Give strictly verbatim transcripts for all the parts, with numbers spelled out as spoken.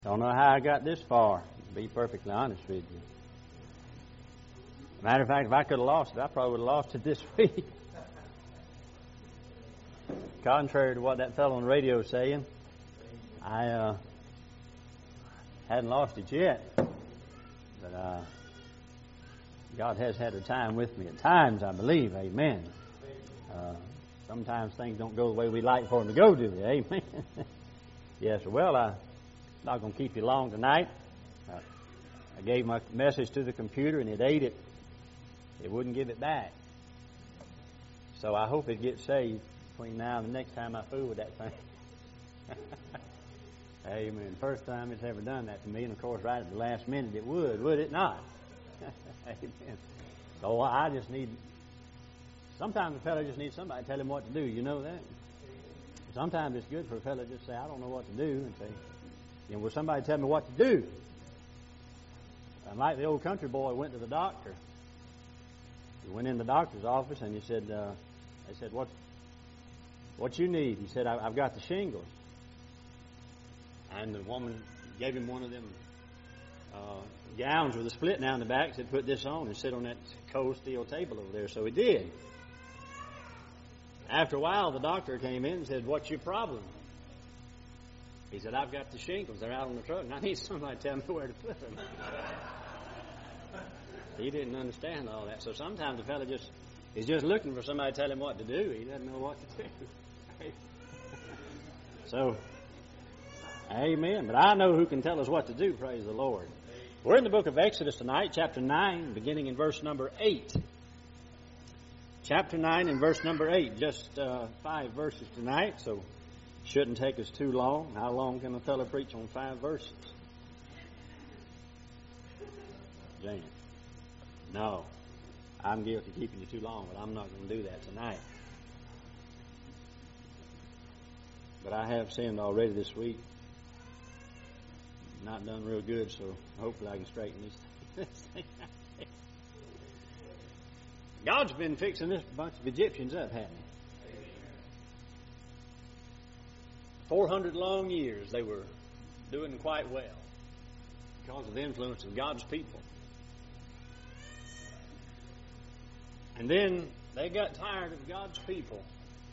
Don't know how I got this far, to be perfectly honest with you. Matter of fact, if I could have lost it, I probably would have lost it this week. Contrary to what that fellow on the radio was saying, I uh, hadn't lost it yet. But uh, God has had a time with me at times, I believe. Amen. Uh, sometimes things don't go the way we like for them to go, do they? Amen. Yes, well, I'm not going to keep you long tonight. Uh, I gave my message to the computer and it ate it. It wouldn't give it back. So I hope it gets saved between now and the next time I fool with that thing. Amen. First time it's ever done that to me, and of course right at the last minute it would, would it not? Amen. So I just need, sometimes a fellow just needs somebody to tell him what to do. You know that? Sometimes it's good for a fellow to just say, I don't know what to do, and say, you know, will somebody tell me what to do? And like the old country boy went to the doctor. He went in the doctor's office and he said, uh, they said, what what you need? He said, I've got the shingles. And the woman gave him one of them uh, gowns with a split down the back. Said, put this on and sit on that cold steel table over there. So he did. After a while, the doctor came in and said, what's your problem? He said, I've got the shingles. They're out on the truck, and I need somebody to tell me where to put them. He didn't understand all that. So sometimes the fellow just is just looking for somebody to tell him what to do. He doesn't know what to do. So, amen. But I know who can tell us what to do, praise the Lord. We're in the book of Exodus tonight, chapter nine, beginning in verse number eight. Chapter nine and verse number eight. Just uh, five verses tonight, so shouldn't take us too long. How long can a fellow preach on five verses? Jan. No. I'm guilty of keeping you too long, but I'm not going to do that tonight. But I have sinned already this week. Not done real good, so hopefully I can straighten this thing out. God's been fixing this bunch of Egyptians up, hasn't he? Four hundred long years they were doing quite well because of the influence of God's people. And then they got tired of God's people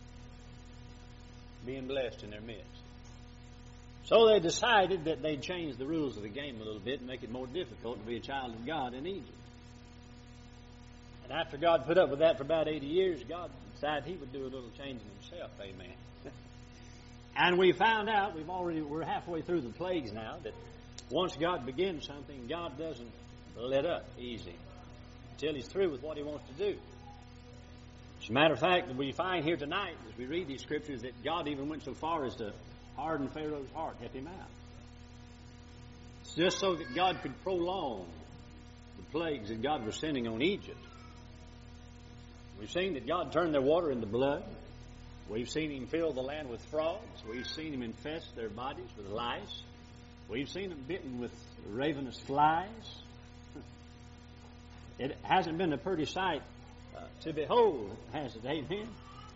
being blessed in their midst. So they decided that they'd change the rules of the game a little bit and make it more difficult to be a child of God in Egypt. And after God put up with that for about eighty years, God decided He would do a little changing Himself. Amen. And we found out, we've already, we're halfway through the plagues now, that once God begins something, God doesn't let up easy until He's through with what He wants to do. As a matter of fact, we find here tonight, as we read these scriptures, that God even went so far as to harden Pharaoh's heart, help him out. It's just so that God could prolong the plagues that God was sending on Egypt. We've seen that God turned their water into blood. We've seen Him fill the land with frogs. We've seen Him infest their bodies with lice. We've seen them bitten with ravenous flies. It hasn't been a pretty sight uh, to behold, has it? Amen.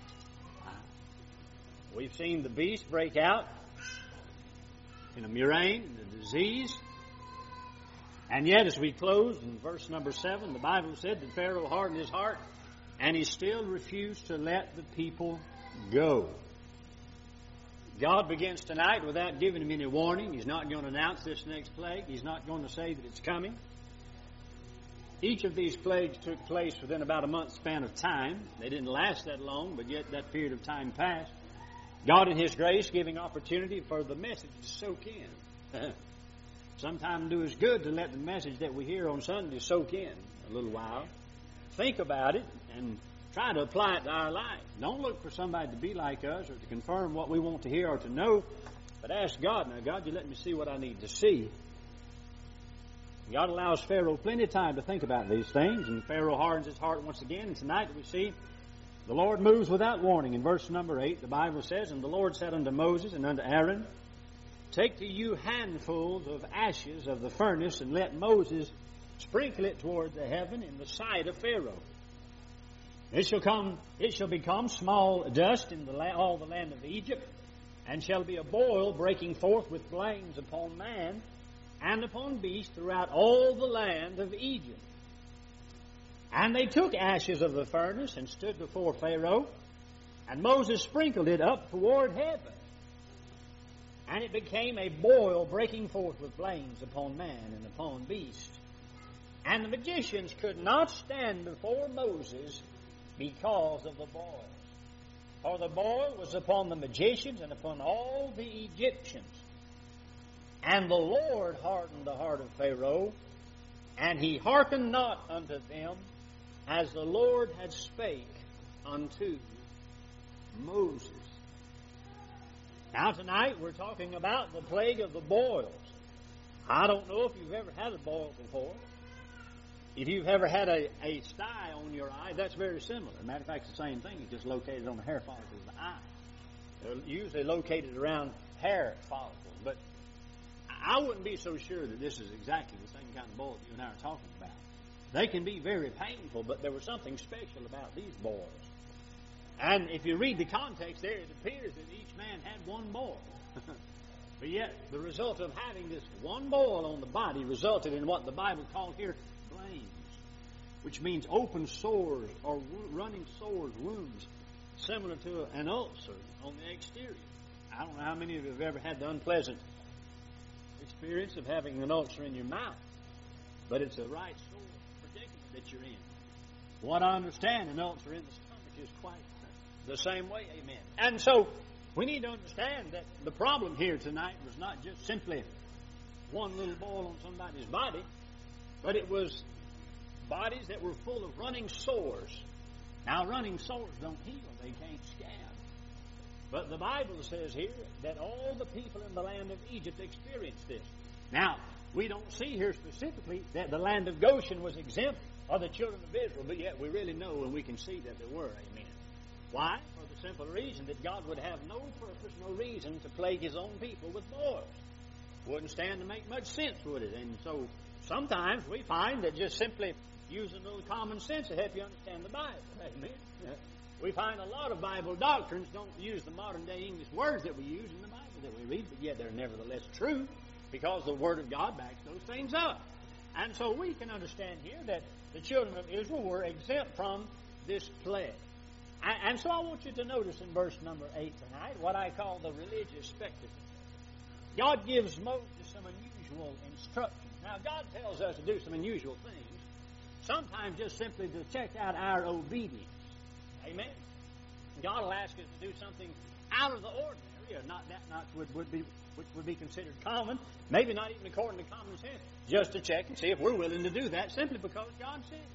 We've seen the beast break out in a murrain, the disease. And yet, as we close in verse number seven, the Bible said that Pharaoh hardened his heart and he still refused to let the people go. God begins tonight without giving him any warning. He's not going to announce this next plague. He's not going to say that it's coming. Each of these plagues took place within about a month's span of time. They didn't last that long, but yet that period of time passed. God in His grace giving opportunity for the message to soak in. Sometimes do us good to let the message that we hear on Sunday soak in a little while. Think about it and try to apply it to our life. Don't look for somebody to be like us or to confirm what we want to hear or to know, but ask God, now God, you let me see what I need to see. God allows Pharaoh plenty of time to think about these things, and Pharaoh hardens his heart once again. And tonight we see the Lord moves without warning. In verse number eight, the Bible says, And the Lord said unto Moses and unto Aaron, Take to you handfuls of ashes of the furnace, and let Moses sprinkle it toward the heaven in the sight of Pharaoh. It shall come, it shall become small dust in the la- all the land of Egypt, and shall be a boil breaking forth with flames upon man and upon beast throughout all the land of Egypt. And they took ashes of the furnace and stood before Pharaoh, and Moses sprinkled it up toward heaven. And it became a boil breaking forth with flames upon man and upon beast. And the magicians could not stand before Moses because of the boil. For the boil was upon the magicians and upon all the Egyptians. And the Lord hardened the heart of Pharaoh, and he hearkened not unto them, as the Lord had spake unto Moses. Now tonight we're talking about the plague of the boils. I don't know if you've ever had a boil before. If you've ever had a, a sty on your eye, that's very similar. As a matter of fact, it's the same thing. It's just located on the hair follicles of the eye. They're usually located around hair follicles. But I wouldn't be so sure that this is exactly the same kind of boil that you and I are talking about. They can be very painful, but there was something special about these boils. And if you read the context there, it appears that each man had one boil. But yet, the result of having this one boil on the body resulted in what the Bible calls here blains, which means open sores or running sores, wounds, similar to an ulcer on the exterior. I don't know how many of you have ever had the unpleasant experience of having an ulcer in your mouth, but it's a right sore predicament that you're in. What I understand, an ulcer in the stomach is quite the same way, amen. And so, we need to understand that the problem here tonight was not just simply one little boil on somebody's body, but it was bodies that were full of running sores. Now, running sores don't heal. They can't scab. But the Bible says here that all the people in the land of Egypt experienced this. Now, we don't see here specifically that the land of Goshen was exempt of the children of Israel, but yet we really know and we can see that there were, amen. Why? For the simple reason that God would have no purpose, no reason to plague His own people with boils. Wouldn't stand to make much sense, would it? And so sometimes we find that just simply using a little common sense to help you understand the Bible. Amen. We find a lot of Bible doctrines don't use the modern day English words that we use in the Bible that we read, but yet they're nevertheless true because the Word of God backs those things up. And so we can understand here that the children of Israel were exempt from this plague. And so I want you to notice in verse number eight tonight what I call the religious spectacle. God gives Moses some unusual instructions. Now, God tells us to do some unusual things, sometimes just simply to check out our obedience. Amen? God will ask us to do something out of the ordinary, or not that not would, would be which would be considered common, maybe not even according to common sense, just to check and see if we're willing to do that simply because God said it.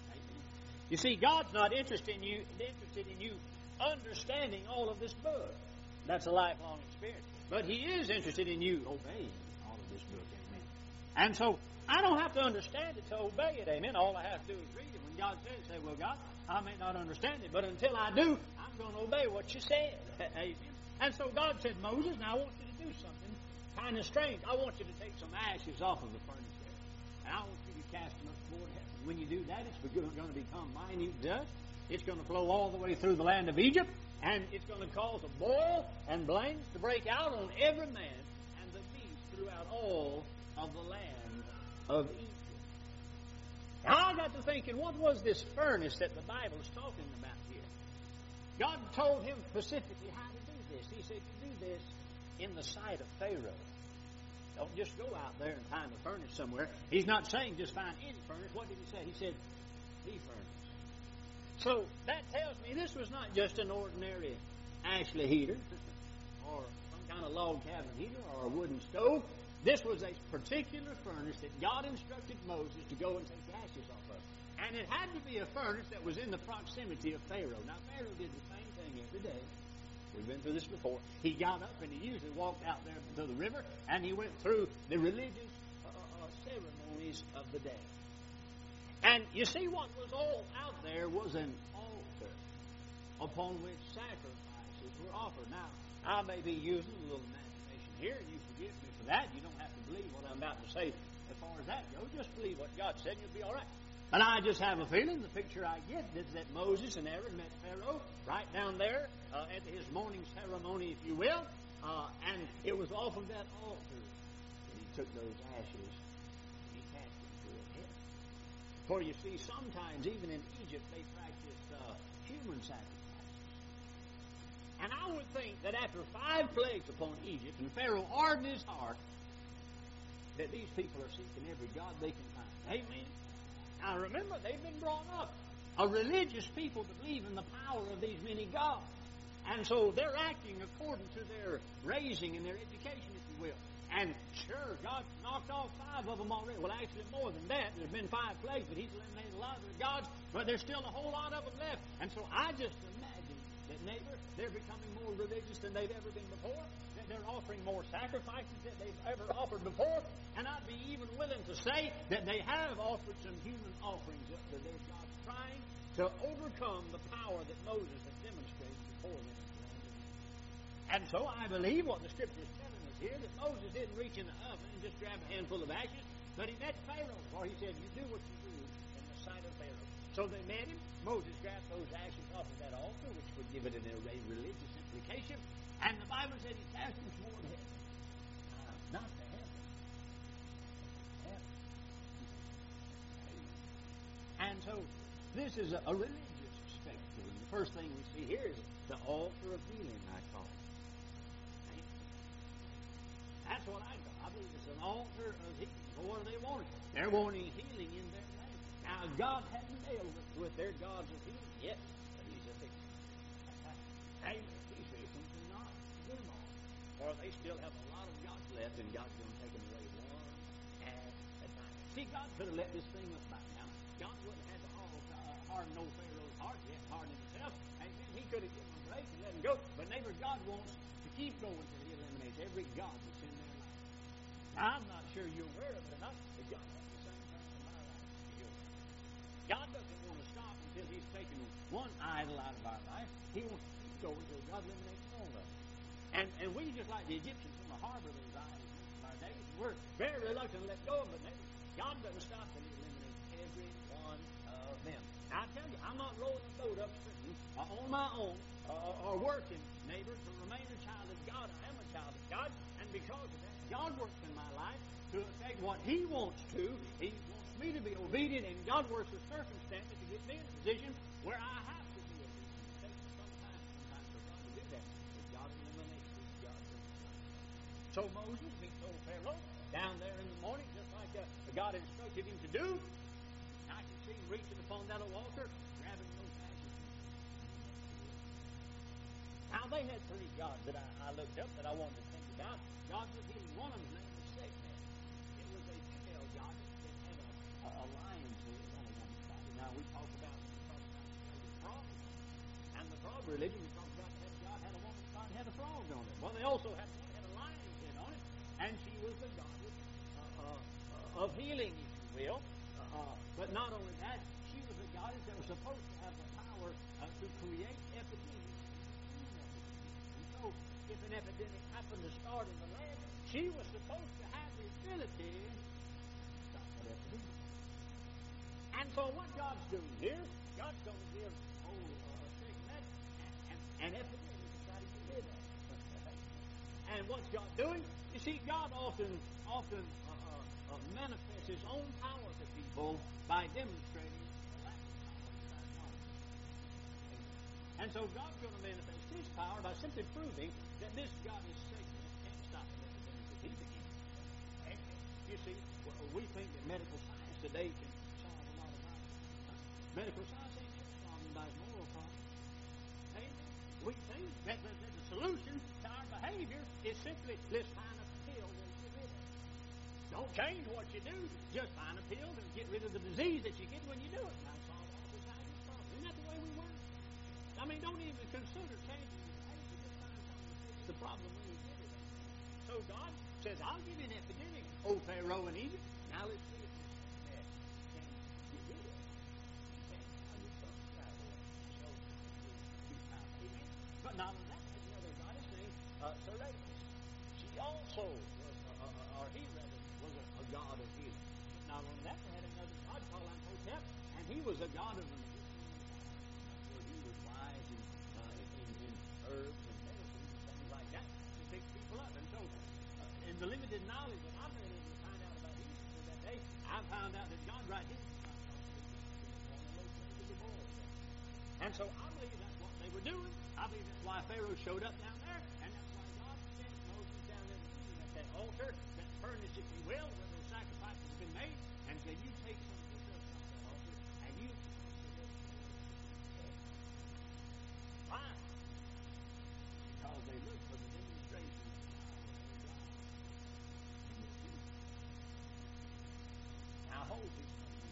You see, God's not interested in you interested in you understanding all of this book. That's a lifelong experience. But He is interested in you obeying all of this book, amen. And so, I don't have to understand it to obey it, amen. All I have to do is read it. When God says, say, well, God, I may not understand it, but until I do, I'm going to obey what you said, amen. And so God said, Moses, now I want you to do something kind of strange. I want you to take some ashes off of the furnace there, and I want you to cast them up toward heaven. When you do that, it's going to become minute dust. It's going to flow all the way through the land of Egypt, and it's going to cause a boil and blains to break out on every man and the beast throughout all of the land of Egypt. Now, I got to thinking, what was this furnace that the Bible is talking about here? God told him specifically how to do this. He said, you do this in the sight of Pharaoh. Don't just go out there and find a furnace somewhere. He's not saying just find any furnace. What did He say? He said, the furnace. So that tells me this was not just an ordinary Ashley heater or some kind of log cabin heater or a wooden stove. This was a particular furnace that God instructed Moses to go and take the ashes off of. And it had to be a furnace that was in the proximity of Pharaoh. Now, Pharaoh did the same thing every day. We've been through this before. He got up and he usually walked out there to the river and he went through the religious uh, uh, ceremonies of the day. And you see, what was all out there was an altar upon which sacrifices were offered. Now, I may be using a little imagination here, and you forgive me for that. You don't have to believe what I'm about to say as far as that goes. Just believe what God said and you'll be all right. And I just have a feeling, the picture I get is that Moses and Aaron met Pharaoh right down there uh, at his morning ceremony, if you will, Uh, and it was off of that altar that he took those ashes and he cast them to a head. For you see, sometimes even in Egypt they practiced uh, human sacrifices. And I would think that after five plagues upon Egypt and Pharaoh hardened his heart, that these people are seeking every god they can find. Amen? Now remember, they've been brought up a religious people that believe in the power of these many gods. And so they're acting according to their raising and their education, if you will. And sure, God knocked off five of them already. Well, actually more than that. There's been five plagues, but He's eliminated a lot of their gods. But there's still a whole lot of them left. And so I just imagine that, neighbor, they're becoming more religious than they've ever been before. That they're offering more sacrifices than they've ever offered before. And I'd be even willing to say that they have offered some human offerings up to their gods, trying to overcome the power that Moses had demonstrated before them. And so I believe what the Scripture is telling us here, that Moses didn't reach in the oven and just grab a handful of ashes, but he met Pharaoh, for he said, you do what you do in the sight of Pharaoh. So they met him. Moses grabbed those ashes off of that altar, which would give it an array religious implication. And the Bible said he cast them toward heaven. Uh, not to heaven. Heaven. And so this is a, a religious spectacle. And the first thing we see here is the altar of healing, I call it. That's what I do. I believe it's an altar of healing. Well, what do they want? They're wanting healing in their land. Now, God hasn't dealt with, with their gods of healing yet, but He's a fixer. Hey, He's fixing to not do them all. Or they still have a lot of gods left, and God's going to take them away one at a time. See, God could have let this thing up by now. God wouldn't have had to uh, harden old Pharaoh's heart. He had to harden himself. And then He could have given them a break and let them go. But neighbor, God wants to keep going until He eliminates every god that's in their life. Now, I'm not sure you're aware of it or not, but God has the same thing in my life. God doesn't want to stop until He's taken one idol out of our life. He wants to keep going until God eliminates all of them. And and we, just like the Egyptians, want to harbor those idols in our days. We're very reluctant to let go of them, but God doesn't stop until He eliminates every one of them. Now, I tell you, I'm not rolling the boat upstream uh, on my own uh, or working, neighbor, to remain a child of God. I am a child of God, and because of that, God works in my life to affect what He wants to. He wants me to be obedient, and God works with circumstances to get me in a position where I have to be obedient. It takes some time sometimes for God to do that, but God eliminates these gods in my life. So Moses, he told Pharaoh down there in the morning, just like uh, God instructed him to do. I can see him reaching upon that old altar, grabbing those ashes. Now, they had three gods that I, I looked up that I wanted to think about. God was healing. One of them was Sekhmet. It was a female god that had a, a, a lion's head on it on the side. Now, we talk about, we talk about the frog. And the frog religion, we talk about that God had a woman's god had a frog on it. Well, they also had one that had a lion's head on it, and she was the goddess uh, uh, of healing, if you will. Uh, but not only that, she was a goddess that was supposed to have the power uh, to create epidemics. And so, if an epidemic happened to start in the land, she was supposed to have the ability to stop that epidemic. And so, what God's doing here, God's going to give old uh, Sekhmet an, an epidemic to try to get rid of. And what's God doing? You see, God often, often uh, uh, uh, manifests His own power to people by demonstrating the lack of power in our God. And so God's going to manifest His power by simply proving that this God is Sekhmet can't stop an epidemic that He began. And you see, we think that medical science today can solve a lot of our medical science ain't ever solved anybody's moral problem. Amen. We think that the, that the solution to our behavior is simply, let's find a pill and get rid of it. Don't change what you do. Just find a pill and get rid of the disease that you get when you do it. Now solve all society's problems. Isn't that the way we work? I mean, don't even consider changing your behavior. Just find something to fix the problem when you get it. So God says, I'll give you an epidemic, O Pharaoh in Egypt. Now let's see if this can get rid of it. But not only that, there's another goddess named uh, Serapis. She also was, uh, uh, or he rather, was a, a god of healing. Not only that, they had another god called Imhotep, and he was a god of the medicinal where he was wise in, uh, in, in herbs and medicines and things like that to fix people right here. And so I believe that's what they were doing. I believe that's why Pharaoh showed up down there, and that's why God sent Moses down there at that altar, that furnace, if you will, where those sacrifices have been made, and said, you take some of the stuff off that altar, and you... Why? Because they look for the demonstration of the power of God in their future. Now, hold these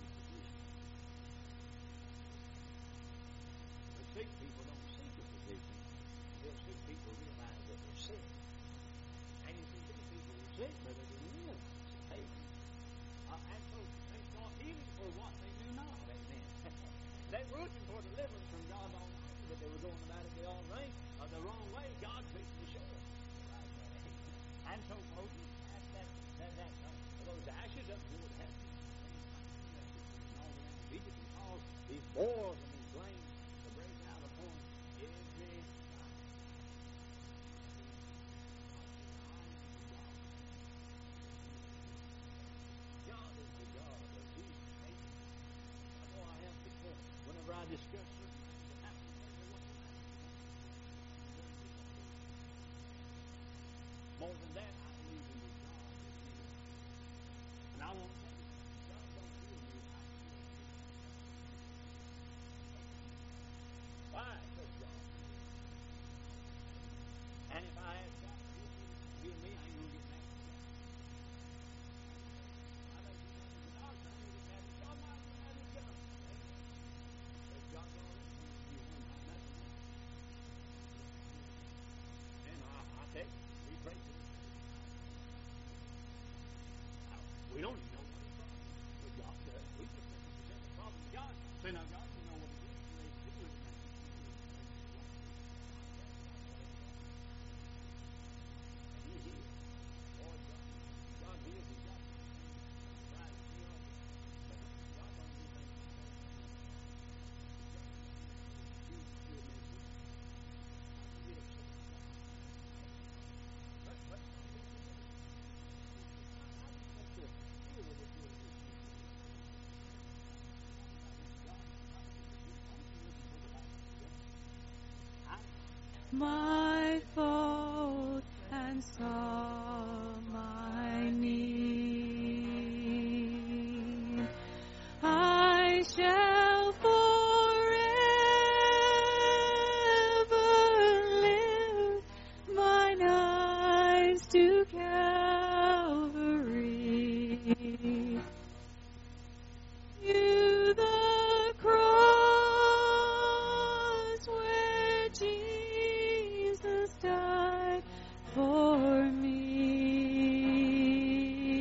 sick people don't seek a physician. They'll sick people realize that they're sick. And you see, these people are sick, but they didn't realize it. Uh, and so they sought healing for what they knew not. Amen. They were looking for deliverance from God Almighty, but they were going about it the wrong way. Uh, the wrong way. God fixed to show them. And so Moses asked that, that, that uh, those ashes up to the heaven. And all around Egypt, and caused these boils and these flames to break out upon every side. God is the God of these things. I know I have people, whenever I discuss certain things that happen, they say, what's the matter? More than that, I believe in the God that heals. And I want to tell you, God don't heal me, I heal you. Why? Because God heals. And if I ask God to heal me, heal me, I ain't going to get mad at God. I know you know the doctor, I ain't going to get mad at God. I'm not going to get mad at God. Because God already healed you one time. That's enough. And I, I tell you, we pray for this. We don't even know what the problem is, but God does. We just have to present the problem to God. Say, now, God, you know what it is. You're able to do it. And He heals. Lord God, God heals. He's got right. He knows. But God don't do things like that. He's good man. I can get upset. But, but, my fault and saw my need. I shall forever lift mine eyes to Calvary. To the cross where Jesus died for me.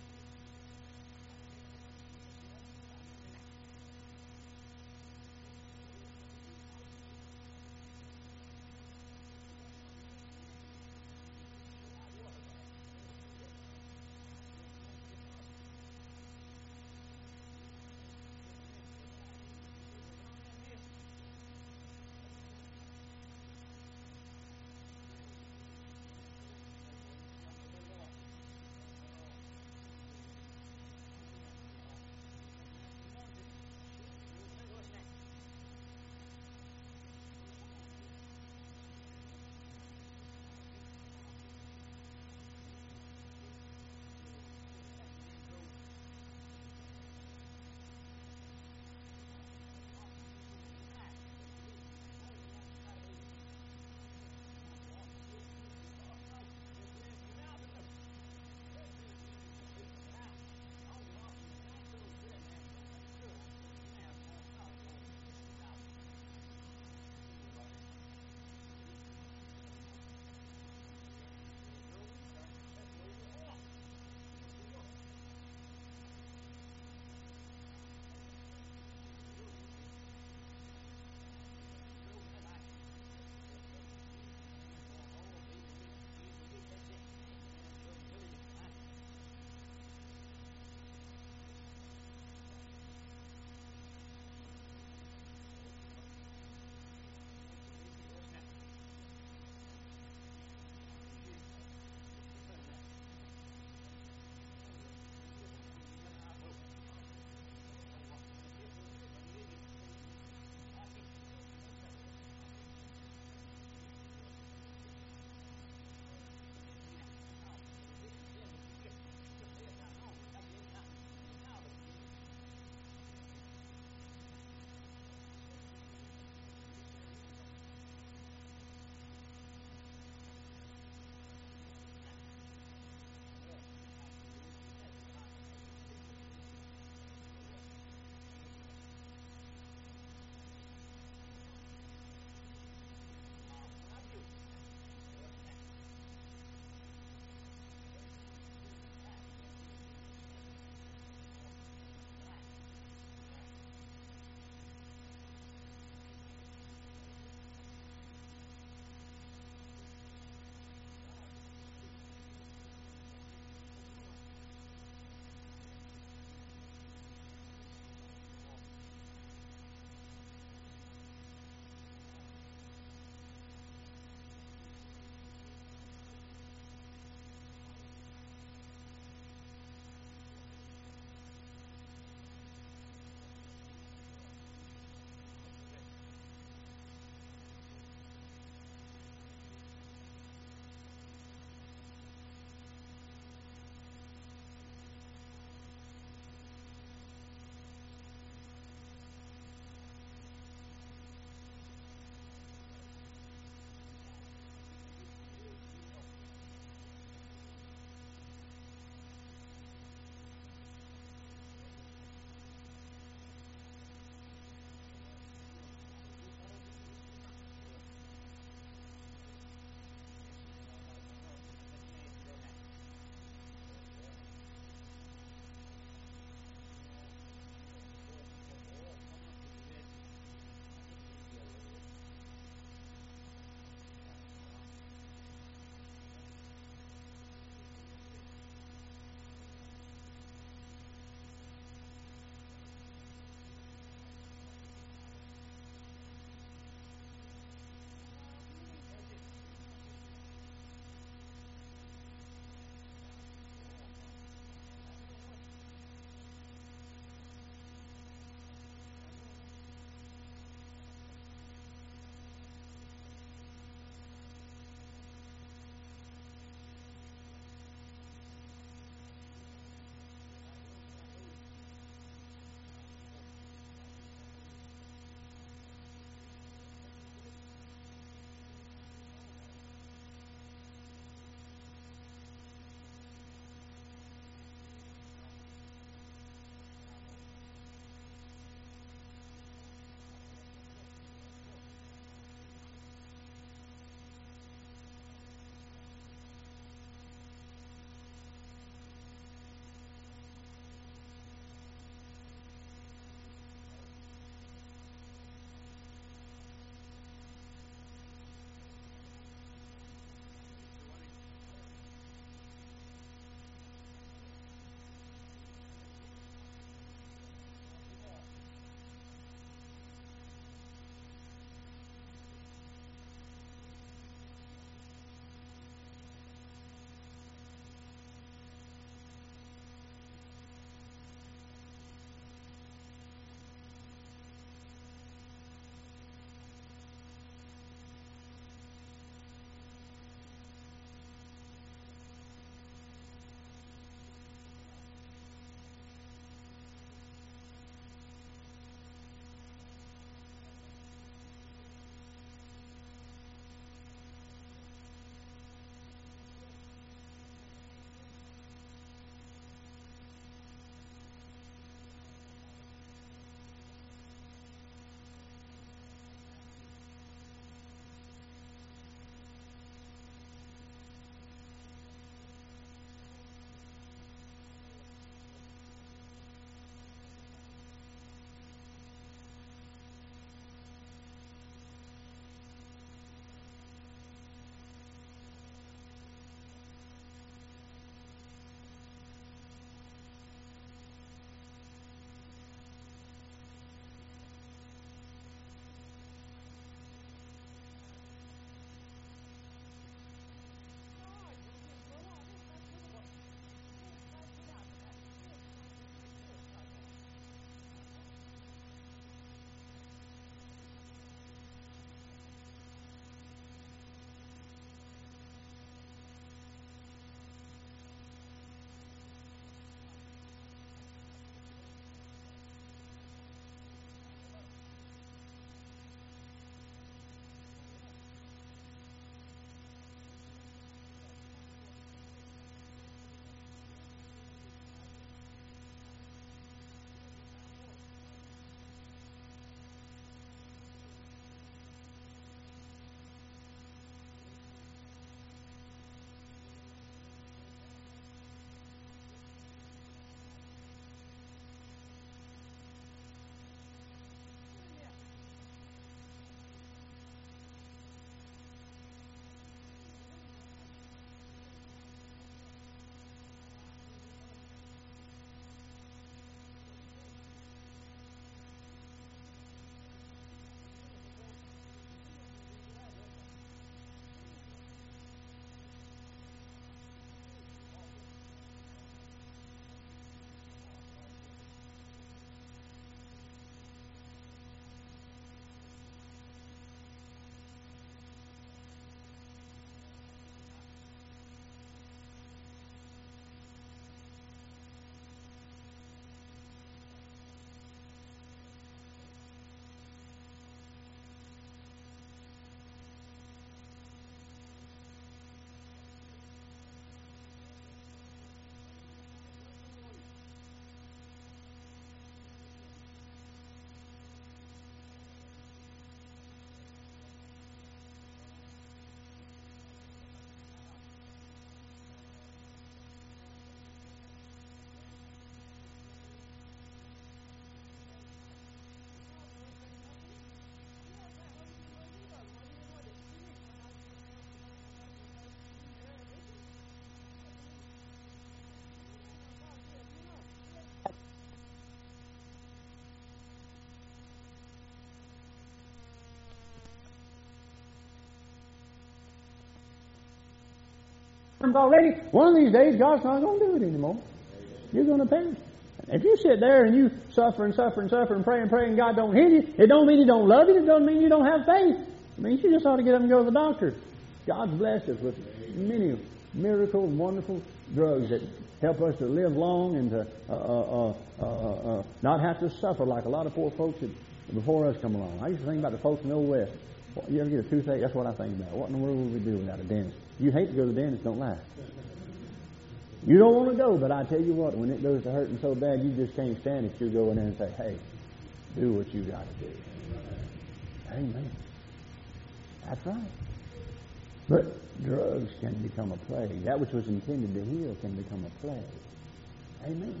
already. One of these days, God's not going to do it anymore. You're going to perish. If you sit there and you suffer and suffer and suffer and pray and pray and God don't heal you, it don't mean He don't love you. It doesn't mean you don't have faith. It means you just ought to get up and go to the doctor. God's blessed us with many miracle, wonderful drugs that help us to live long and to uh, uh, uh, uh, uh, not have to suffer like a lot of poor folks that before us come along. I used to think about the folks in the Old West. You ever get a toothache? That's what I think about. What in the world would we do without a dentist? You hate to go to the dentist, don't lie. You don't want to go, but I tell you what, when it goes to hurting so bad you just can't stand it, you go in there and say, hey, do what you got to do. Amen. That's right. But drugs can become a plague. That which was intended to heal can become a plague. Amen.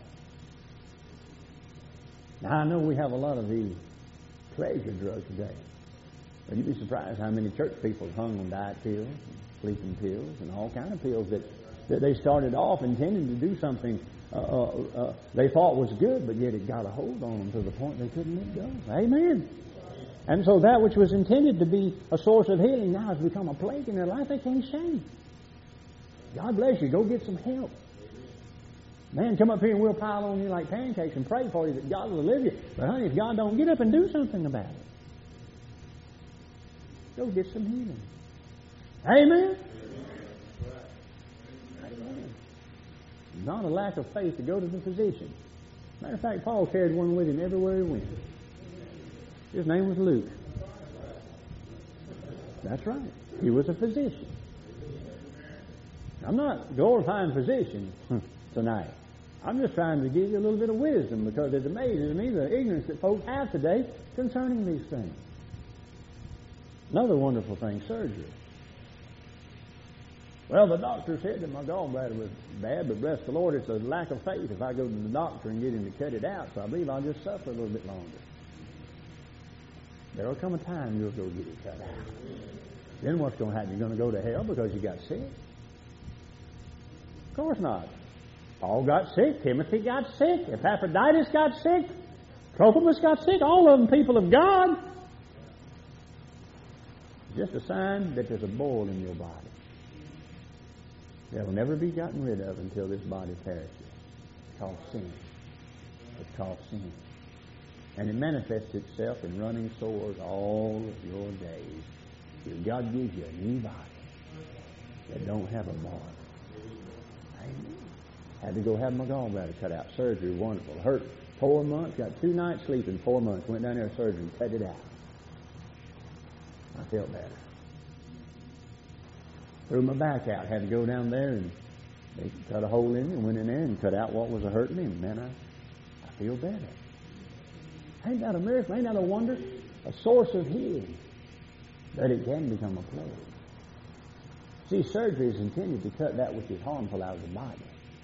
Now, I know we have a lot of these pleasure drugs today. But you'd be surprised how many church people hung on diet pills, and sleeping pills, and all kind of pills that, that they started off intending to do something uh, uh, uh, they thought was good, but yet it got a hold on them to the point they couldn't let go. Amen. And so that which was intended to be a source of healing now has become a plague in their life they can't shame. God bless you. Go get some help. Man, come up here and we'll pile on you like pancakes and pray for you that God will deliver you. But honey, if God don't, get up and do something about it. Go get some healing. Amen? Amen. Not a lack of faith to go to the physician. Matter of fact, Paul carried one with him everywhere he went. His name was Luke. That's right. He was a physician. I'm not glorifying physicians tonight. I'm just trying to give you a little bit of wisdom because it's amazing to me the ignorance that folks have today concerning these things. Another wonderful thing, surgery. Well, the doctor said that my gallbladder was bad, but bless the Lord, it's a lack of faith if I go to the doctor and get him to cut it out, so I believe I'll just suffer a little bit longer. There'll come a time you'll go get it cut out. Then what's going to happen? You're going to go to hell because you got sick? Of course not. Paul got sick. Timothy got sick. Epaphroditus got sick. Trophimus got sick. All of them people of God. Just a sign that there's a boil in your body that will never be gotten rid of until this body perishes. It's called sin. It's called sin. And it manifests itself in running sores all of your days. If God gives you a new body that don't have a mark. Amen. Had to go have my gallbladder cut out. Surgery, wonderful. Hurt four months. Got two nights sleep in four months. Went down there to surgery and cut it out. I felt better. Threw my back out. Had to go down there and they cut a hole in me and went in there and cut out what was hurting me. And man, I, I feel better. Ain't that a miracle? Ain't that a wonder? A source of healing. That it can become a plague. See, surgery is intended to cut that which is harmful out of the body,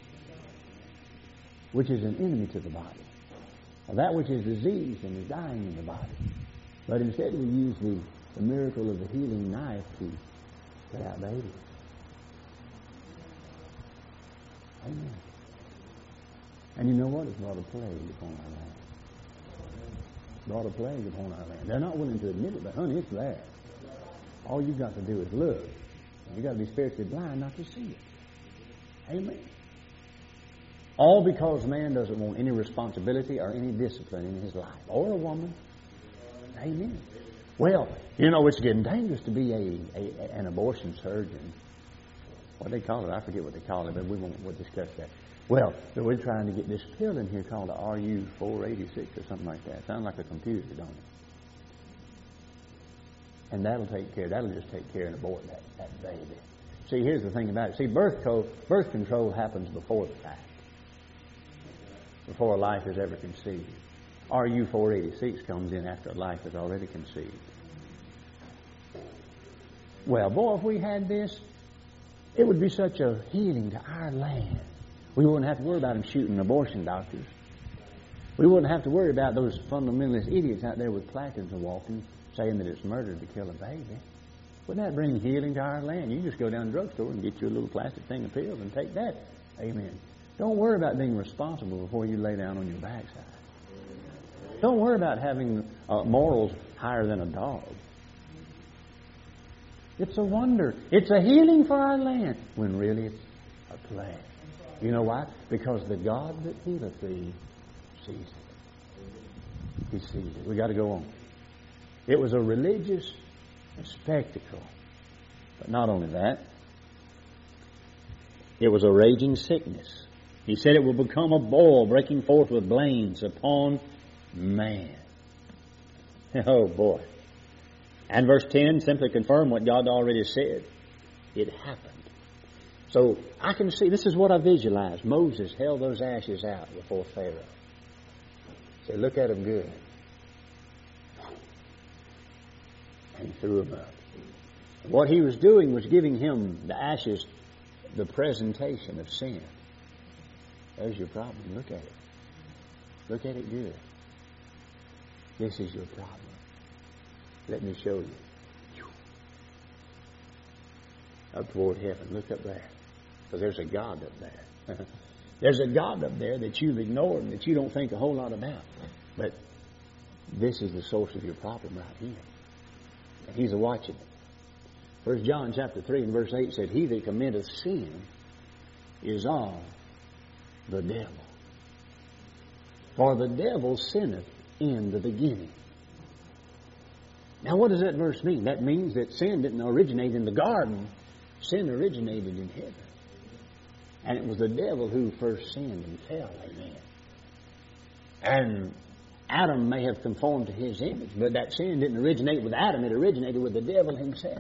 which is an enemy to the body, or that which is diseased and is dying in the body. But instead we use the, the miracle of the healing knife to cut out babies. Amen. And you know what? It's brought a plague upon our land. Brought a plague upon our land. They're not willing to admit it, but honey, it's there. All you've got to do is look. You've got to be spiritually blind not to see it. Amen. All because man doesn't want any responsibility or any discipline in his life. Or a woman. Amen. Well, you know, it's getting dangerous to be a, a an abortion surgeon. What do they call it? I forget what they call it, but we won't we'll discuss that. Well, so we're trying to get this pill in here called the R U four eighty-six or something like that. Sounds like a computer, don't it? And that'll take care, that'll just take care and abort that, that baby. See, here's the thing about it. See, birth, co- birth control happens before the fact. Before a life is ever conceived. R U four eighty-six comes in after a life is already conceived. Well, boy, if we had this, it would be such a healing to our land. We wouldn't have to worry about them shooting abortion doctors. We wouldn't have to worry about those fundamentalist idiots out there with placards and walking saying that it's murder to kill a baby. Wouldn't that bring healing to our land? You just go down to the drugstore and get you a little plastic thing of pills and take that. Amen. Don't worry about being responsible before you lay down on your backside. Don't worry about having uh, morals higher than a dog. It's a wonder. It's a healing for our land, when really it's a plague. You know why? Because the God that healeth thee sees it. He sees it. We got to go on. It was a religious spectacle. But not only that, it was a raging sickness. He said it will become a boil breaking forth with blains upon man. Oh boy. And verse ten simply confirmed what God already said. It happened. So I can see, this is what I visualized. Moses held those ashes out before Pharaoh. Said, look at them good. And he threw them up. What he was doing was giving him, the ashes, the presentation of sin. There's your problem. Look at it. Look at it good. This is your problem. Let me show you. Up toward heaven. Look up there. Because there's a God up there. There's a God up there that you've ignored and that you don't think a whole lot about. But this is the source of your problem right here. And He's a-watching it. First John chapter three and verse eight said, He that committeth sin is of the devil. For the devil sinneth in the beginning. Now what does that verse mean? That means that sin didn't originate in the garden. Sin originated in heaven. And it was the devil who first sinned and fell. Amen. And Adam may have conformed to his image, but that sin didn't originate with Adam. It originated with the devil himself.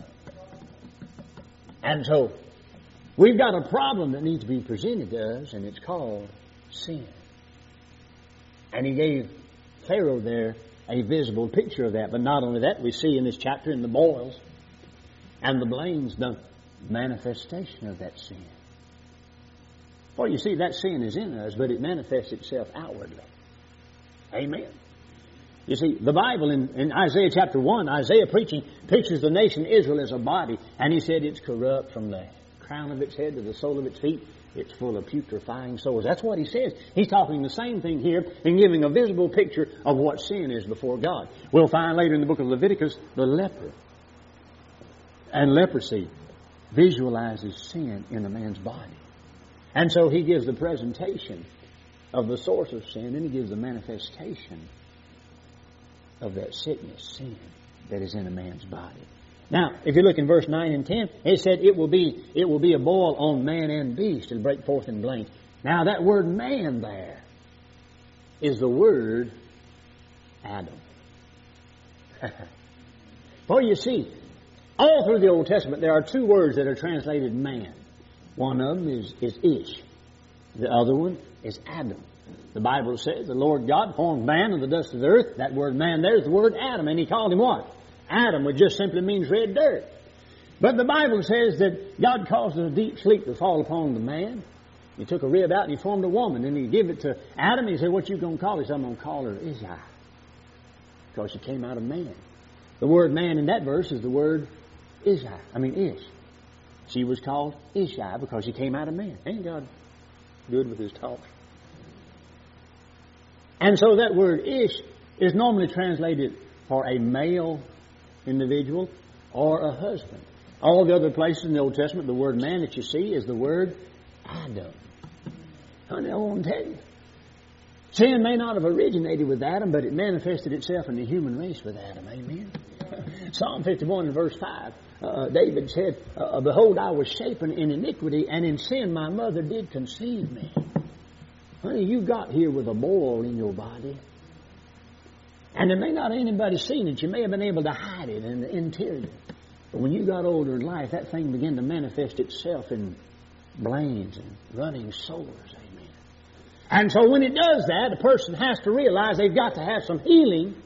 And so we've got a problem that needs to be presented to us, and it's called sin. And he gave Pharaoh there a visible picture of that. But not only that, we see in this chapter in the boils and the blains the manifestation of that sin. Well, you see, that sin is in us, but it manifests itself outwardly. Amen. You see, the Bible in, in Isaiah chapter one, Isaiah preaching pictures the nation Israel as a body, and he said it's corrupt from the crown of its head to the sole of its feet. It's full of putrefying souls. That's what he says. He's talking the same thing here and giving a visible picture of what sin is before God. We'll find later in the book of Leviticus the leper. And leprosy visualizes sin in a man's body. And so he gives the presentation of the source of sin, and he gives the manifestation of that sickness, sin, that is in a man's body. Now, if you look in verse nine and ten, it said it will be it will be a boil on man and beast and break forth in blains. Now, that word man there is the word Adam. Well, you see, all through the Old Testament, there are two words that are translated man. One of them is, is Ish. The other one is Adam. The Bible says the Lord God formed man of the dust of the earth. That word man there is the word Adam, and He called him what? Adam, which just simply means red dirt. But the Bible says that God caused a deep sleep to fall upon the man. He took a rib out and He formed a woman, and He gave it to Adam. He said, what you going to call her? He said, I'm going to call her Ishai, because she came out of man. The word man in that verse is the word Ishai. I mean Ish. She was called Ishai because she came out of man. Ain't God good with His talk? And so that word Ish is normally translated for a male individual or a husband. All the other places in the Old Testament, the word man that you see is the word Adam. Honey, I want to tell you, sin may not have originated with Adam, but it manifested itself in the human race with Adam. Amen. Psalm fifty-one and verse five, uh, David said, uh, Behold, I was shapen in iniquity, and in sin my mother did conceive me. Honey, you got here with a boil in your body. And there may not have anybody seen it. You may have been able to hide it in the interior. But when you got older in life, that thing began to manifest itself in blains and running sores. Amen. And so when it does that, a person has to realize they've got to have some healing,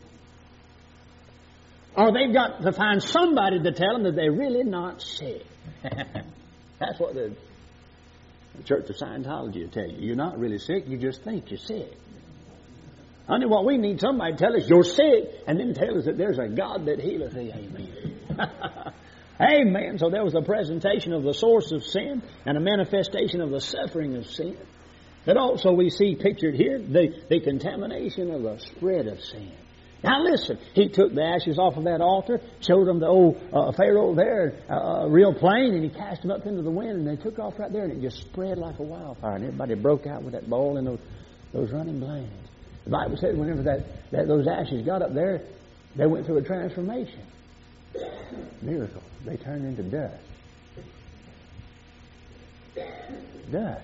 or they've got to find somebody to tell them that they're really not sick. That's what the Church of Scientology will tell you. You're not really sick, you just think you're sick. Honey, what we need somebody to tell us you're sick, and then tell us that there's a God that healeth thee. Amen. Amen. So there was a presentation of the source of sin and a manifestation of the suffering of sin. But also we see pictured here the, the contamination of the spread of sin. Now listen, he took the ashes off of that altar, showed them the old uh, Pharaoh there, uh, real plain, and he cast them up into the wind, and they took off right there, and it just spread like a wildfire, and everybody broke out with that boil and those, those running blains. The Bible said whenever that, that those ashes got up there, they went through a transformation. Miracle. They turned into dust. Dust.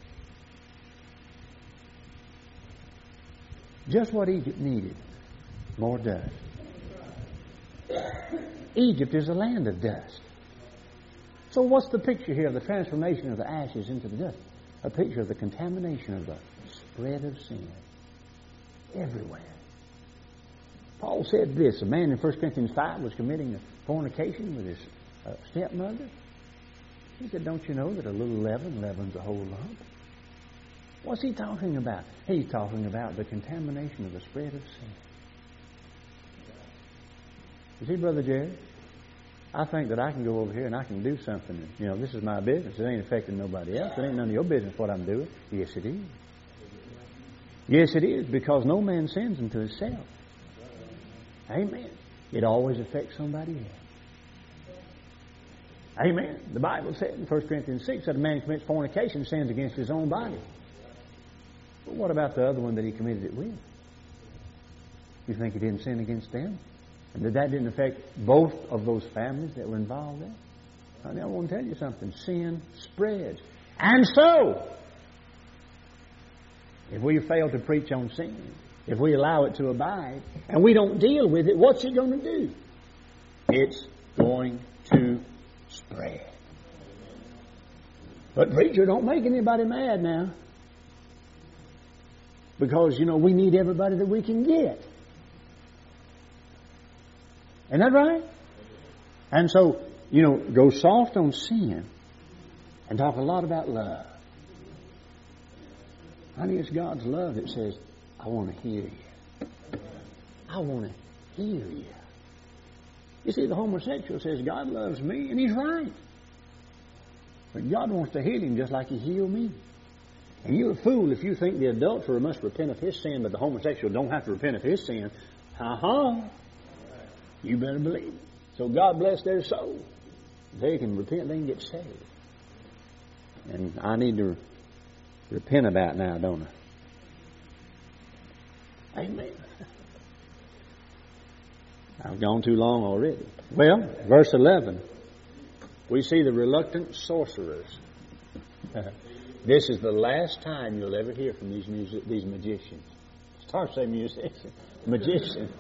Just what Egypt needed. More dust. Egypt is a land of dust. So what's the picture here of the transformation of the ashes into the dust? A picture of the contamination of the spread of sin everywhere. Paul said this, a man in First Corinthians five was committing a fornication with his uh, stepmother. He said, don't you know that a little leaven leavens a whole lump? What's he talking about? He's talking about the contamination of the spread of sin. You see, Brother Jerry, I think that I can go over here and I can do something. And, you know, this is my business. It ain't affecting nobody else. It ain't none of your business what I'm doing. Yes, it is. Yes, it is, because no man sins unto himself. Amen. It always affects somebody else. Amen. The Bible said in First Corinthians six that a man commits fornication sins against his own body. But what about the other one that he committed it with? You think he didn't sin against them? And that that didn't affect both of those families that were involved there? Honey, I want to tell you something. Sin spreads. And so, if we fail to preach on sin, if we allow it to abide, and we don't deal with it, what's it going to do? It's going to spread. But preacher, don't make anybody mad now. Because, you know, we need everybody that we can get. Isn't that right? And so, you know, go soft on sin and talk a lot about love. Honey, it's God's love that says, I want to hear you. I want to hear you. You see, the homosexual says, God loves me, and he's right. But God wants to heal him just like he healed me. And you're a fool if you think the adulterer must repent of his sin, but the homosexual don't have to repent of his sin. Ha-ha. You better believe it. So God bless their soul. They can repent, they can get saved. And I need to repent about now, don't I? Amen. I've gone too long already. Well, verse eleven. We see the reluctant sorcerers. This is the last time you'll ever hear from these music, these magicians. Start saying musicians. Magicians.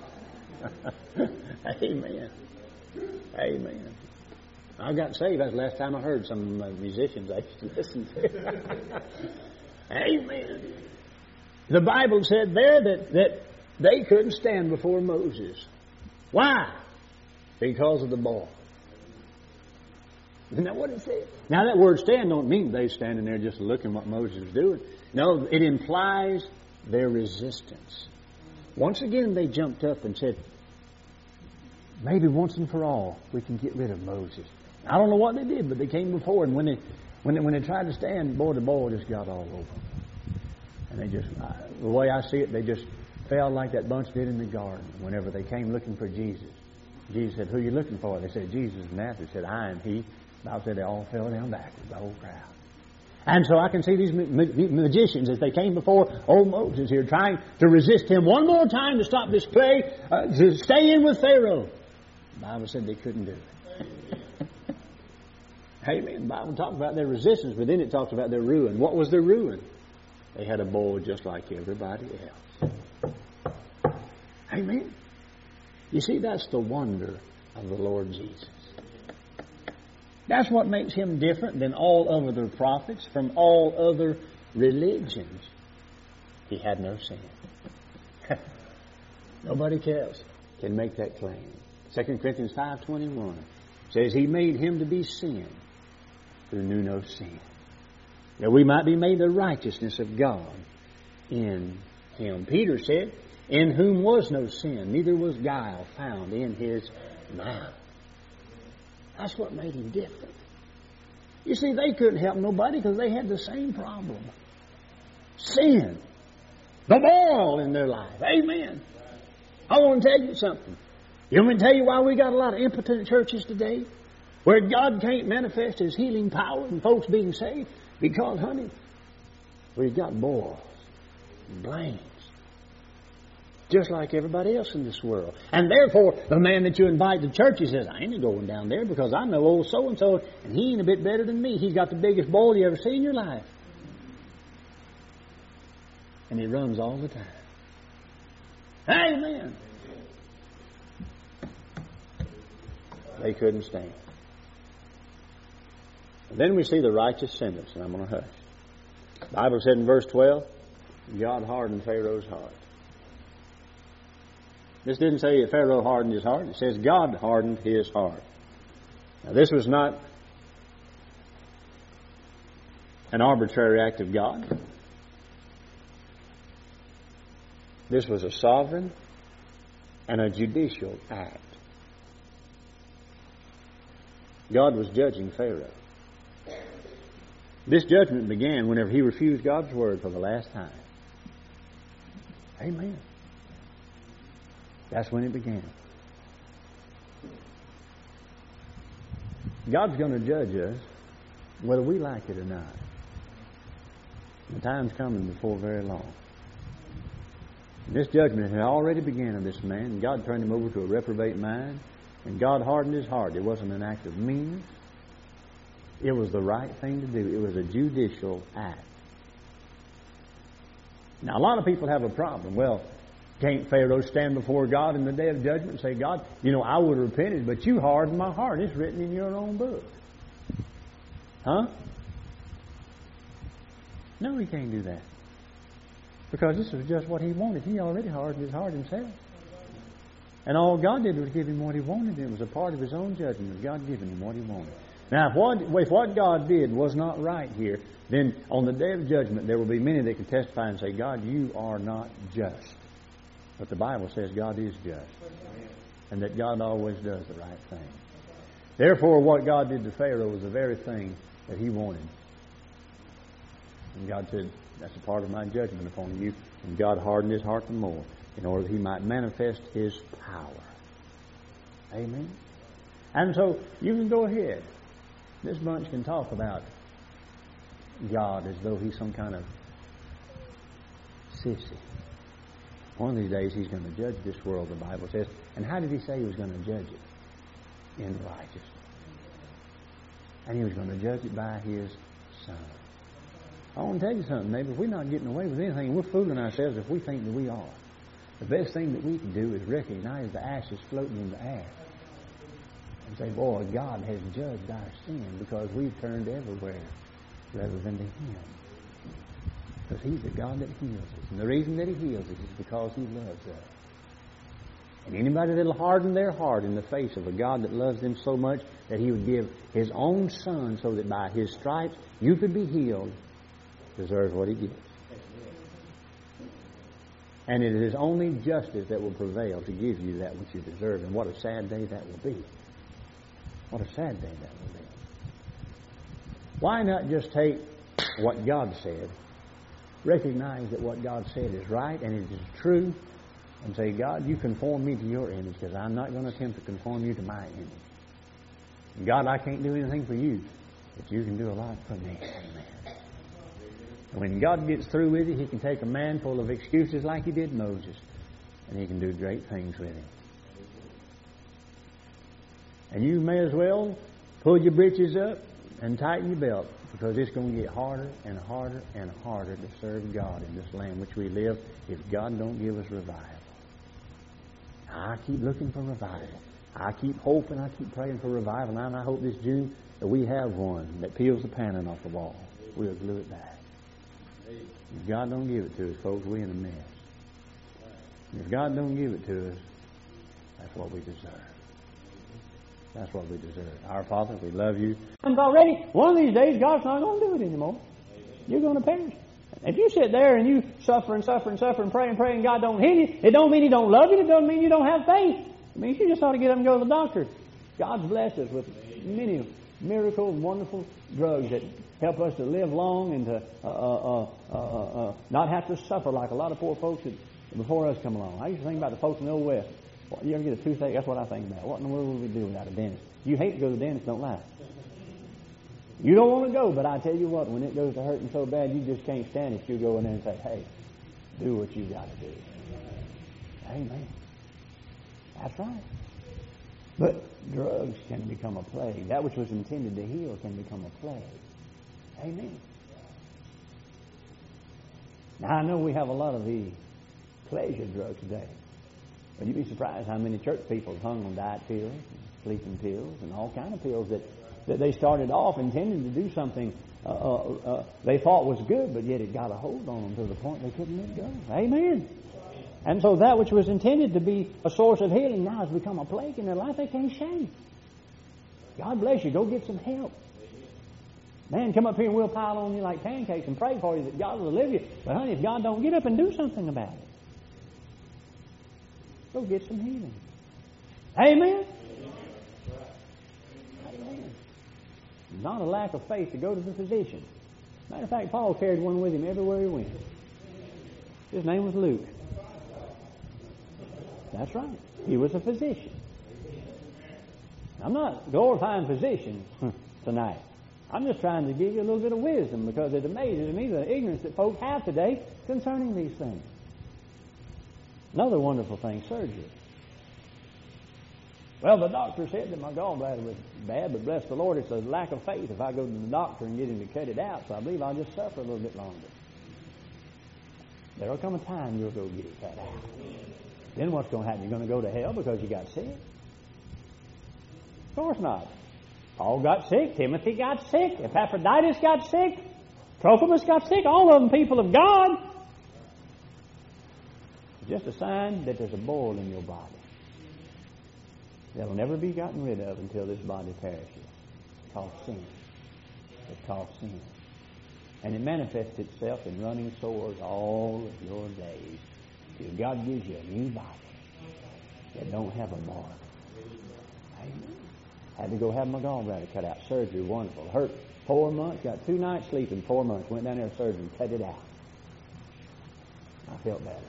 Amen. Amen. I got saved. That's the last time I heard some of the musicians I used to listen to. Amen. The Bible said there that, that they couldn't stand before Moses. Why? Because of the boil. Isn't that what it said? Now that word stand don't mean they standing there just looking what Moses was doing. No, it implies their resistance. Once again they jumped up and said, maybe once and for all we can get rid of Moses. I don't know what they did, but they came before, and when they when they, when they tried to stand, boy, the boil just got all over them. And they just, uh, the way I see it, they just fell like that bunch did in the garden whenever they came looking for Jesus. Jesus said, who are you looking for? They said, Jesus of Nazareth. Said, I am he. The Bible said they all fell down backwards, the whole crowd. And so I can see these ma- ma- magicians as they came before old Moses here trying to resist him one more time to stop this plague, uh, to stay in with Pharaoh. The Bible said they couldn't do it. Amen. The Bible talked about their resistance, but then it talked about their ruin. What was their ruin? They had a boil just like everybody else. Amen. You see, that's the wonder of the Lord Jesus. That's what makes him different than all other prophets from all other religions. He had no sin. Nobody else can make that claim. Second Corinthians five twenty-one says he made him to be sin who knew no sin, that we might be made the righteousness of God in him. Peter said, in whom was no sin, neither was guile found in his mouth. That's what made him different. You see, they couldn't help nobody because they had the same problem. Sin. The boil in their life. Amen. I want to tell you something. You want me to tell you why we got a lot of impotent churches today? Where God can't manifest His healing power and folks being saved? Because, honey, we've got boils and blains. Just like everybody else in this world. And therefore, the man that you invite to church, he says, I ain't going down there because I know old so-and-so, and he ain't a bit better than me. He's got the biggest boil you ever seen in your life. And he runs all the time. Amen. They couldn't stand. And then we see the righteous sentence, and I'm going to hush. The Bible said in verse twelve, God hardened Pharaoh's heart. This didn't say that Pharaoh hardened his heart. It says God hardened his heart. Now, this was not an arbitrary act of God. This was a sovereign and a judicial act. God was judging Pharaoh. This judgment began whenever he refused God's word for the last time. Amen. That's when it began. God's going to judge us whether we like it or not. The time's coming before very long. This judgment had already begun on this man, and God turned him over to a reprobate mind, and God hardened his heart. It wasn't an act of meanness. It was the right thing to do. It was a judicial act. Now, a lot of people have a problem. Well, can't Pharaoh stand before God in the day of judgment and say, God, you know, I would have repented, but you hardened my heart. It's written in your own book. Huh? No, he can't do that. Because this was just what he wanted. He already hardened his heart himself. And all God did was give him what he wanted. It was a part of his own judgment. God giving him what he wanted. Now, if what, if what God did was not right here, then on the day of judgment, there will be many that can testify and say, God, you are not just. But the Bible says God is just. And that God always does the right thing. Therefore, what God did to Pharaoh was the very thing that he wanted. And God said, that's a part of my judgment upon you. And God hardened his heart the more in order that he might manifest his power. Amen? And so, you can go ahead. This bunch can talk about God as though he's some kind of sissy. One of these days he's going to judge this world, the Bible says. And how did he say he was going to judge it? In righteousness. And he was going to judge it by his Son. I want to tell you something, neighbor. If we're not getting away with anything, we're fooling ourselves if we think that we are. The best thing that we can do is recognize the ashes floating in the air. And say, boy, God has judged our sin because we've turned everywhere rather than to Him. Because He's the God that heals us. And the reason that He heals us is because He loves us. And anybody that'll harden their heart in the face of a God that loves them so much that He would give His own Son so that by His stripes you could be healed, deserves what He gives. And it is only justice that will prevail to give you that which you deserve. And what a sad day that will be. What a sad day that will be. Why not just take what God said, recognize that what God said is right and it is true, and say, God, you conform me to your image because I'm not going to attempt to conform you to my image. God, I can't do anything for you, but you can do a lot for me. Amen. When God gets through with you, He can take a man full of excuses like He did Moses, and He can do great things with him. And you may as well pull your britches up and tighten your belt, because it's going to get harder and harder and harder to serve God in this land which we live if God don't give us revival. I keep looking for revival. I keep hoping, I keep praying for revival. And I hope this June that we have one that peels the paneling off the wall. We'll glue it back. If God don't give it to us, folks, we're in a mess. And if God don't give it to us, that's what we deserve. That's what we deserve. Our Father, we love you. And already, one of these days, God's not going to do it anymore. You're going to perish. If you sit there and you suffer and suffer and suffer and pray and pray and God don't heal you, it don't mean He don't love you. It doesn't mean you don't have faith. It means you just ought to get up and go to the doctor. God's blessed us with many miracle, wonderful drugs that help us to live long and to uh, uh, uh, uh, uh, not have to suffer like a lot of poor folks that before us come along. I used to think about the folks in the Old West. Well, you ever get a toothache? That's what I think about. What in the world would we do without a dentist? You hate to go to the dentist, don't lie. You don't want to go, but I tell you what, when it goes to hurting so bad you just can't stand it, you go in there and say, hey, do what you got to do. Amen. That's right. But drugs can become a plague. That which was intended to heal can become a plague. Amen. Now, I know we have a lot of the pleasure drugs today. But you'd be surprised how many church people hung on diet pills, and sleeping pills, and all kind of pills that, that they started off intending to do something uh, uh, uh, they thought was good, but yet it got a hold on them to the point they couldn't let go. Amen. And so that which was intended to be a source of healing now has become a plague in their life they can't shake. God bless you. Go get some help. Man, come up here and we'll pile on you like pancakes and pray for you that God will deliver you. But honey, if God don't get up and do something about it, go get some healing. Amen? Amen. Not a lack of faith to go to the physician. Matter of fact, Paul carried one with him everywhere he went. His name was Luke. That's right. He was a physician. I'm not glorifying physicians tonight. I'm just trying to give you a little bit of wisdom because it amazes me the ignorance that folks have today concerning these things. Another wonderful thing, surgery. Well, the doctor said that my gallbladder was bad, but bless the Lord, it's a lack of faith if I go to the doctor and get him to cut it out, so I believe I'll just suffer a little bit longer. There'll come a time you'll go get it cut out. Then what's going to happen? You're going to go to hell because you got sick? Of course not. Paul got sick. Timothy got sick. Epaphroditus got sick. Trophimus got sick. All of them people of God. Just a sign that there's a boil in your body that'll never be gotten rid of until this body perishes. It's called sin. It's called sin. And it manifests itself in running sores all of your days till God gives you a new body that don't have a mark. Amen. Had to go have my gallbladder cut out. Surgery, wonderful. Hurt four months. Got two nights sleeping, four months. Went down there to surgery, cut it out. I felt better.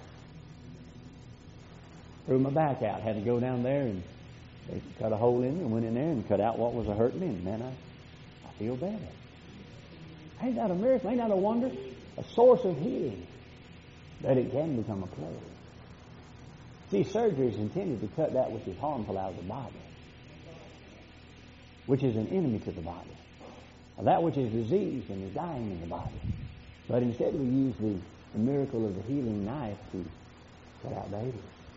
Threw my back out. Had to go down there and they cut a hole in me and went in there and cut out what was a hurting me. And man, I, I feel better. Ain't that a miracle? Ain't that a wonder? A source of healing. That it can become a plague. See, surgery is intended to cut that which is harmful out of the body, which is an enemy to the body, that which is diseased and is dying in the body. But instead we use the, the miracle of the healing knife to cut out babies.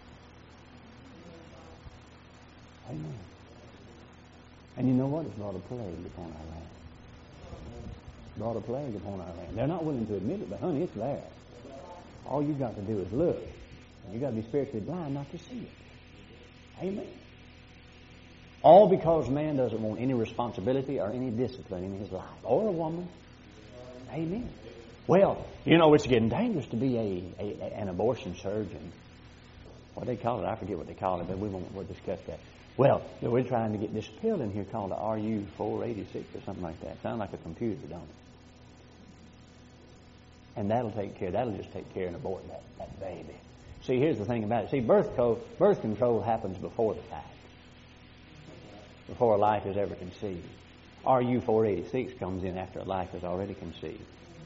Amen. And you know what? It's brought a plague upon our land. It's brought a plague upon our land. They're not willing to admit it, but honey, it's there. All you've got to do is look. And you've got to be spiritually blind not to see it. Amen. All because man doesn't want any responsibility or any discipline in his life. Or a woman. Amen. Well, you know, it's getting dangerous to be a, a an abortion surgeon. What they call it, I forget what they call it, but we won't we'll discuss that. Well, we're trying to get this pill in here called the R U four eighty-six or something like that. Sounds like a computer, don't it? And that'll take care, that'll just take care and abort that, that baby. See, here's the thing about it. See, birth, co- birth control happens before the fact. Before a life is ever conceived. R U four eighty-six comes in after a life is already conceived.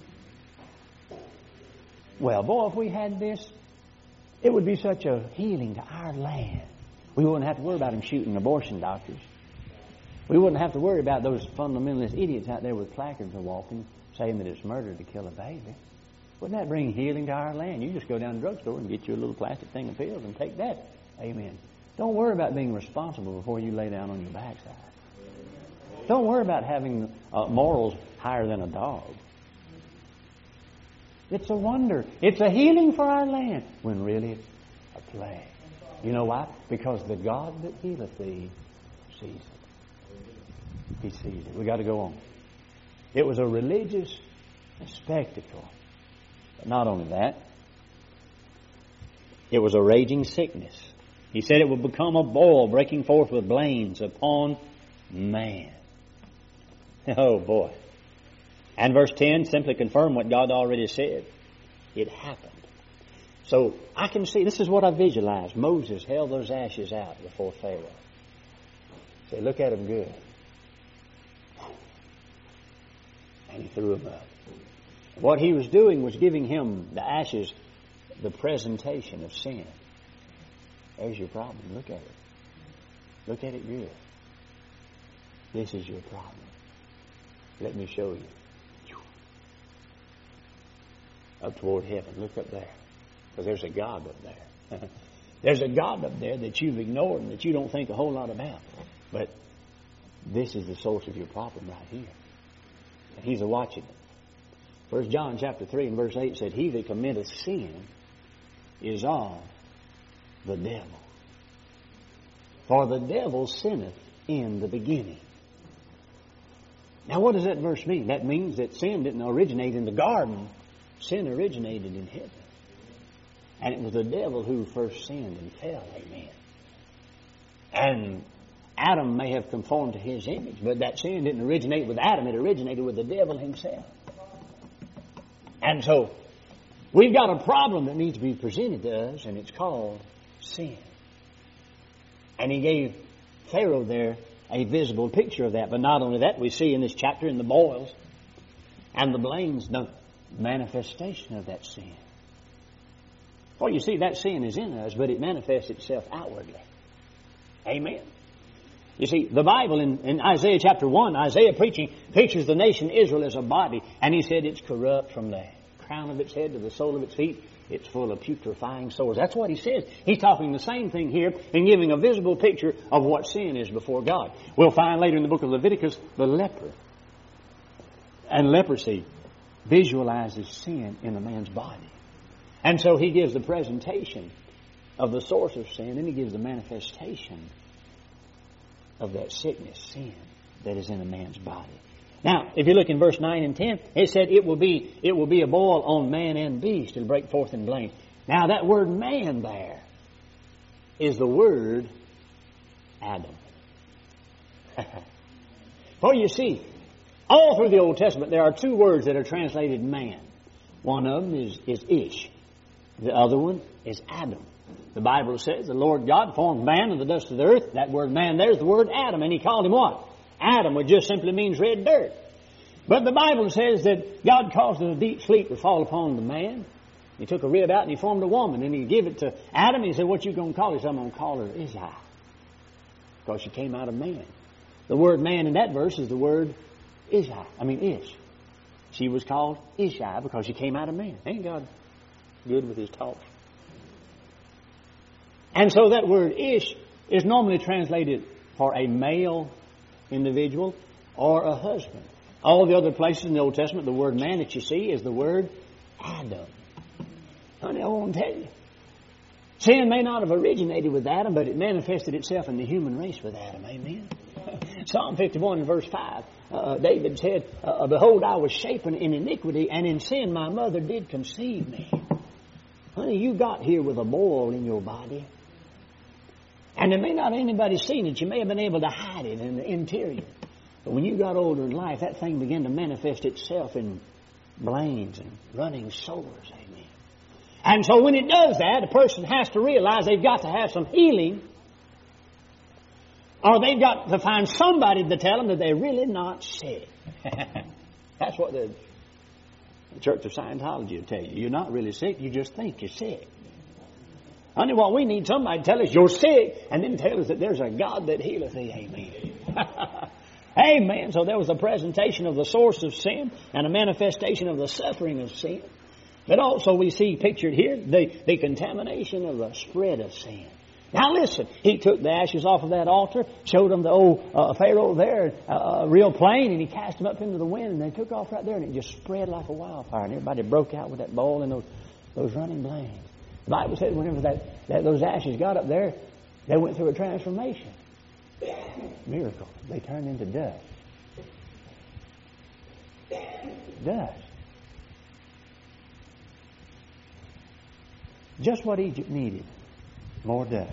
Well, boy, if we had this, it would be such a healing to our land. We wouldn't have to worry about them shooting abortion doctors. We wouldn't have to worry about those fundamentalist idiots out there with placards and walking saying that it's murder to kill a baby. Wouldn't that bring healing to our land? You just go down to the drugstore and get you a little plastic thing of pills and take that. Amen. Don't worry about being responsible before you lay down on your backside. Don't worry about having uh, morals higher than a dog. It's a wonder. It's a healing for our land when really it's a plague. You know why? Because the God that healeth thee sees it. He sees it. We got to go on. It was a religious spectacle. But not only that, it was a raging sickness. He said it would become a boil breaking forth with blains upon man. Oh boy. And verse ten simply confirmed what God already said. It happened. So I can see, this is what I visualized. Moses held those ashes out before Pharaoh. Said, look at them good. And he threw them up. What he was doing was giving him, the ashes, the presentation of sin. There's your problem. Look at it. Look at it good. This is your problem. Let me show you. Up toward heaven. Look up there. Because there's a God up there. There's a God up there that you've ignored and that you don't think a whole lot about. But this is the source of your problem right here. And He's a-watching it. First John chapter three and verse eight said, He that committeth sin is of the devil. For the devil sinneth in the beginning. Now what does that verse mean? That means that sin didn't originate in the garden. Sin originated in heaven. And it was the devil who first sinned and fell. Amen. And Adam may have conformed to his image, but that sin didn't originate with Adam. It originated with the devil himself. And so, we've got a problem that needs to be presented to us, and it's called sin. And he gave Pharaoh there a visible picture of that. But not only that, we see in this chapter in the boils and the blains the manifestation of that sin. Well, you see, that sin is in us, but it manifests itself outwardly. Amen. You see, the Bible in, in Isaiah chapter one, Isaiah preaching, pictures the nation Israel as a body. And he said it's corrupt from the crown of its head to the sole of its feet. It's full of putrefying sores. That's what he says. He's talking the same thing here and giving a visible picture of what sin is before God. We'll find later in the book of Leviticus the leper. And leprosy visualizes sin in a man's body. And so he gives the presentation of the source of sin, and he gives the manifestation of that sickness, sin, that is in a man's body. Now, if you look in verse nine and ten, it said it will be it will be a boil on man and beast. It'll break forth in blame. Now, that word man there is the word Adam. For you see, all through the Old Testament, there are two words that are translated man. One of them is, is Ish. The other one is Adam. The Bible says the Lord God formed man of the dust of the earth. That word man there is the word Adam. And He called him what? Adam, which just simply means red dirt. But the Bible says that God caused a deep sleep to fall upon the man. He took a rib out and He formed a woman. And He gave it to Adam. He said, what you going to call her? He said, I'm going to call her Ishai. Because she came out of man. The word man in that verse is the word Ishai. I mean Ish. She was called Ishai because she came out of man. Ain't God good with His talks? And so that word Ish is normally translated for a male individual or a husband. All the other places in the Old Testament, the word man that you see is the word Adam. Honey, I want to tell you, sin may not have originated with Adam, but it manifested itself in the human race with Adam. Amen. Psalm fifty-one, verse five, uh, David said, uh, Behold, I was shapen in iniquity, and in sin my mother did conceive me. Honey, you got here with a boil in your body. And there may not anybody seen it. You may have been able to hide it in the interior. But when you got older in life, that thing began to manifest itself in blains and running sores. Amen. And so when it does that, a person has to realize they've got to have some healing. Or they've got to find somebody to tell them that they're really not sick. That's what the, the Church of Scientology will tell you. You're not really sick. You just think you're sick. Honey, what we need, somebody to tell us you're sick and then tell us that there's a God that healeth thee. Amen. Amen. So there was a presentation of the source of sin and a manifestation of the suffering of sin. But also we see pictured here the, the contamination of the spread of sin. Now listen, he took the ashes off of that altar, showed them the old uh, Pharaoh there, uh, real plain, and he cast them up into the wind, and they took off right there, and it just spread like a wildfire, and everybody broke out with that boil and those, those running blains. The Bible says whenever that, that those ashes got up there, they went through a transformation. Miracle. They turned into dust. Dust. Just what Egypt needed. More dust.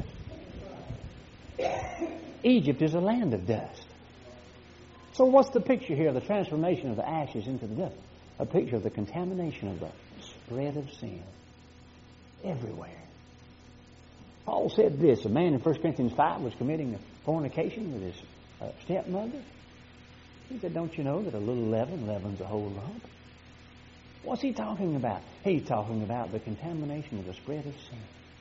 Egypt is a land of dust. So what's the picture here of the transformation of the ashes into the dust? A picture of the contamination of the spread of sin. everywhere. Paul said this, a man in First Corinthians five was committing a fornication with his uh, stepmother. He said, don't you know that a little leaven leavens a whole lump? What's he talking about? He's talking about the contamination of the spread of sin.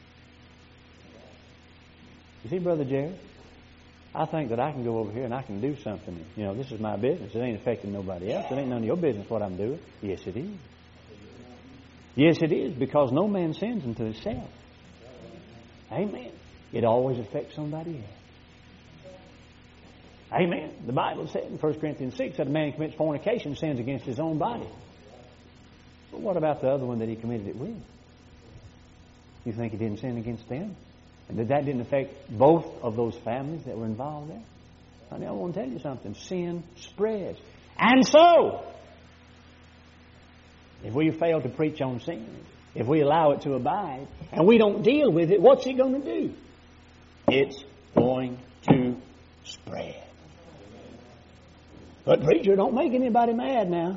You see, Brother Jerry, I think that I can go over here and I can do something. You know, this is my business. It ain't affecting nobody else. It ain't none of your business what I'm doing. Yes, it is. Yes, it is, because no man sins unto himself. Amen. It always affects somebody else. Amen. The Bible said in First Corinthians six that a man commits fornication, sins against his own body. But what about the other one that he committed it with? You think he didn't sin against them? And that that didn't affect both of those families that were involved there? Honey, I want to tell you something. Sin spreads. And so, if we fail to preach on sin, if we allow it to abide, and we don't deal with it, what's it going to do? It's going to spread. But preacher, don't make anybody mad now.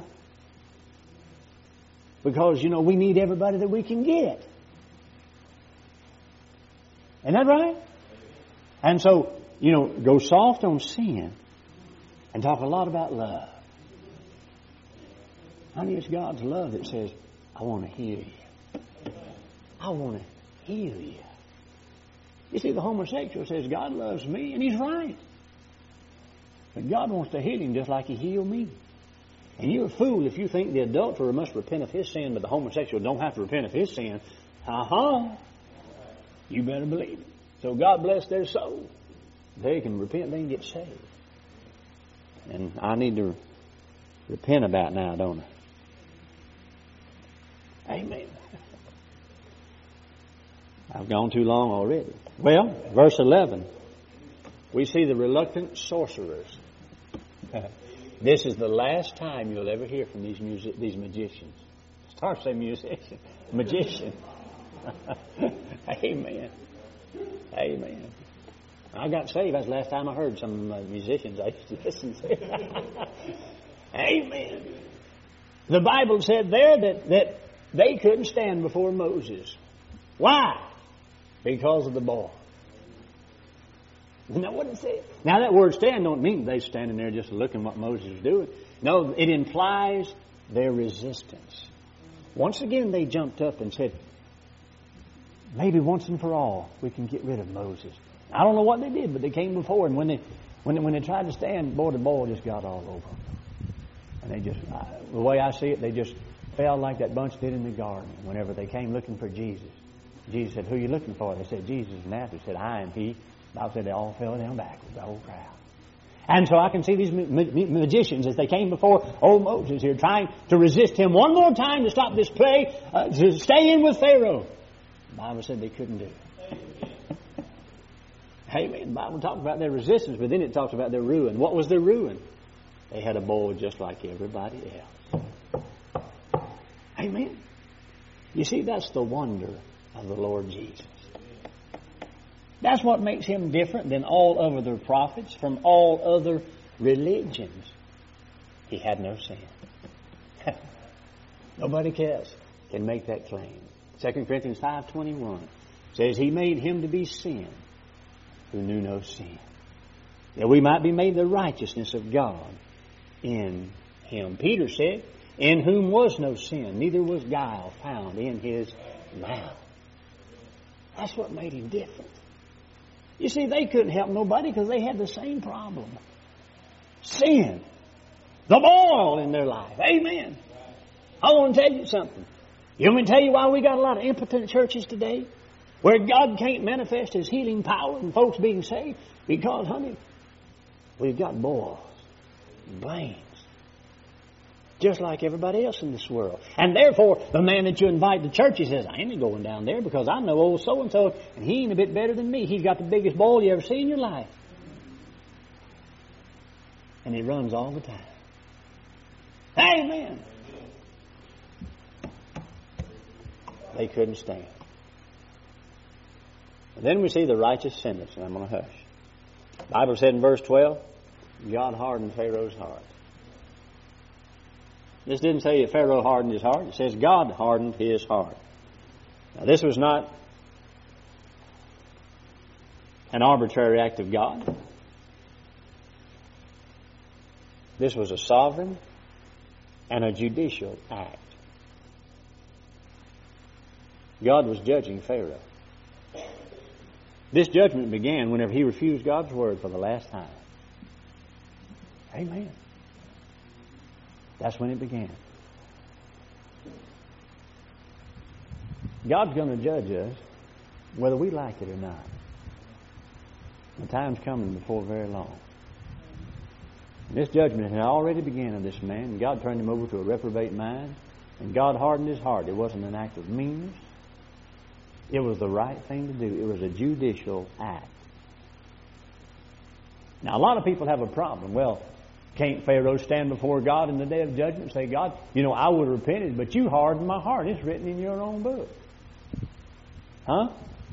Because, you know, we need everybody that we can get. Isn't that right? And so, you know, go soft on sin and talk a lot about love. Honey, it's God's love that says, I want to heal you. I want to heal you. You see, the homosexual says, God loves me, and he's right. But God wants to heal him just like he healed me. And you're a fool if you think the adulterer must repent of his sin, but the homosexual don't have to repent of his sin. Ha-ha. You better believe it. So God bless their soul. They can repent, they can get saved. And I need to repent about now, don't I? Amen. I've gone too long already. Well, verse eleven. We see the reluctant sorcerers. This is the last time you'll ever hear from these music, these magicians. Start saying musician. Magician. Amen. Amen. I got saved. That's the last time I heard some uh, musicians I used to listen to. Amen. The Bible said there that, that they couldn't stand before Moses. Why? Because of the boil. Isn't that what it said? Now that word stand don't mean they standing there just looking what Moses was doing. No, it implies their resistance. Once again they jumped up and said, maybe once and for all we can get rid of Moses. I don't know what they did, but they came before, and when they when they, when they tried to stand, boy, the boil just got all over them. And they just, I, the way I see it, they just fell like that bunch did in the garden whenever they came looking for Jesus. Jesus said, who are you looking for? They said, Jesus of Nazareth. He said, I am he. The Bible said they all fell down backwards, the whole crowd. And so I can see these ma- ma- magicians as they came before old Moses here, trying to resist him one more time to stop this plague, uh, to stay in with Pharaoh. The Bible said they couldn't do it. Amen. The Bible talks about their resistance, but then it talks about their ruin. What was their ruin? They had a boil just like everybody else. Amen. You see, that's the wonder of the Lord Jesus. That's what makes him different than all other prophets from all other religions. He had no sin. Nobody else can make that claim. Second Corinthians five twenty-one says he made him to be sin who knew no sin, that we might be made the righteousness of God in him. Peter said, in whom was no sin, neither was guile found in his mouth. That's what made him different. You see, they couldn't help nobody because they had the same problem. Sin. The boil in their life. Amen. I want to tell you something. You want me to tell you why we got a lot of impotent churches today? Where God can't manifest his healing power and folks being saved? Because, honey, we've got boils, blames, just like everybody else in this world. And therefore, the man that you invite to church, he says, I ain't going down there because I know old so-and-so, and he ain't a bit better than me. He's got the biggest boil you ever see in your life. And he runs all the time. Amen. They couldn't stand. And then we see the righteous sentence, and I'm going to hush. The Bible said in verse twelve, God hardened Pharaoh's heart. This didn't say that Pharaoh hardened his heart. It says God hardened his heart. Now, this was not an arbitrary act of God. This was a sovereign and a judicial act. God was judging Pharaoh. This judgment began whenever he refused God's word for the last time. Amen. That's when it began. God's going to judge us whether we like it or not. The time's coming before very long. This judgment had already begun of this man. God turned him over to a reprobate mind, and God hardened his heart. It wasn't an act of meanness. It was the right thing to do. It was a judicial act. Now, a lot of people have a problem. Well, can't Pharaoh stand before God in the day of judgment and say, God, you know, I would have repented, but you hardened my heart. It's written in your own book. Huh?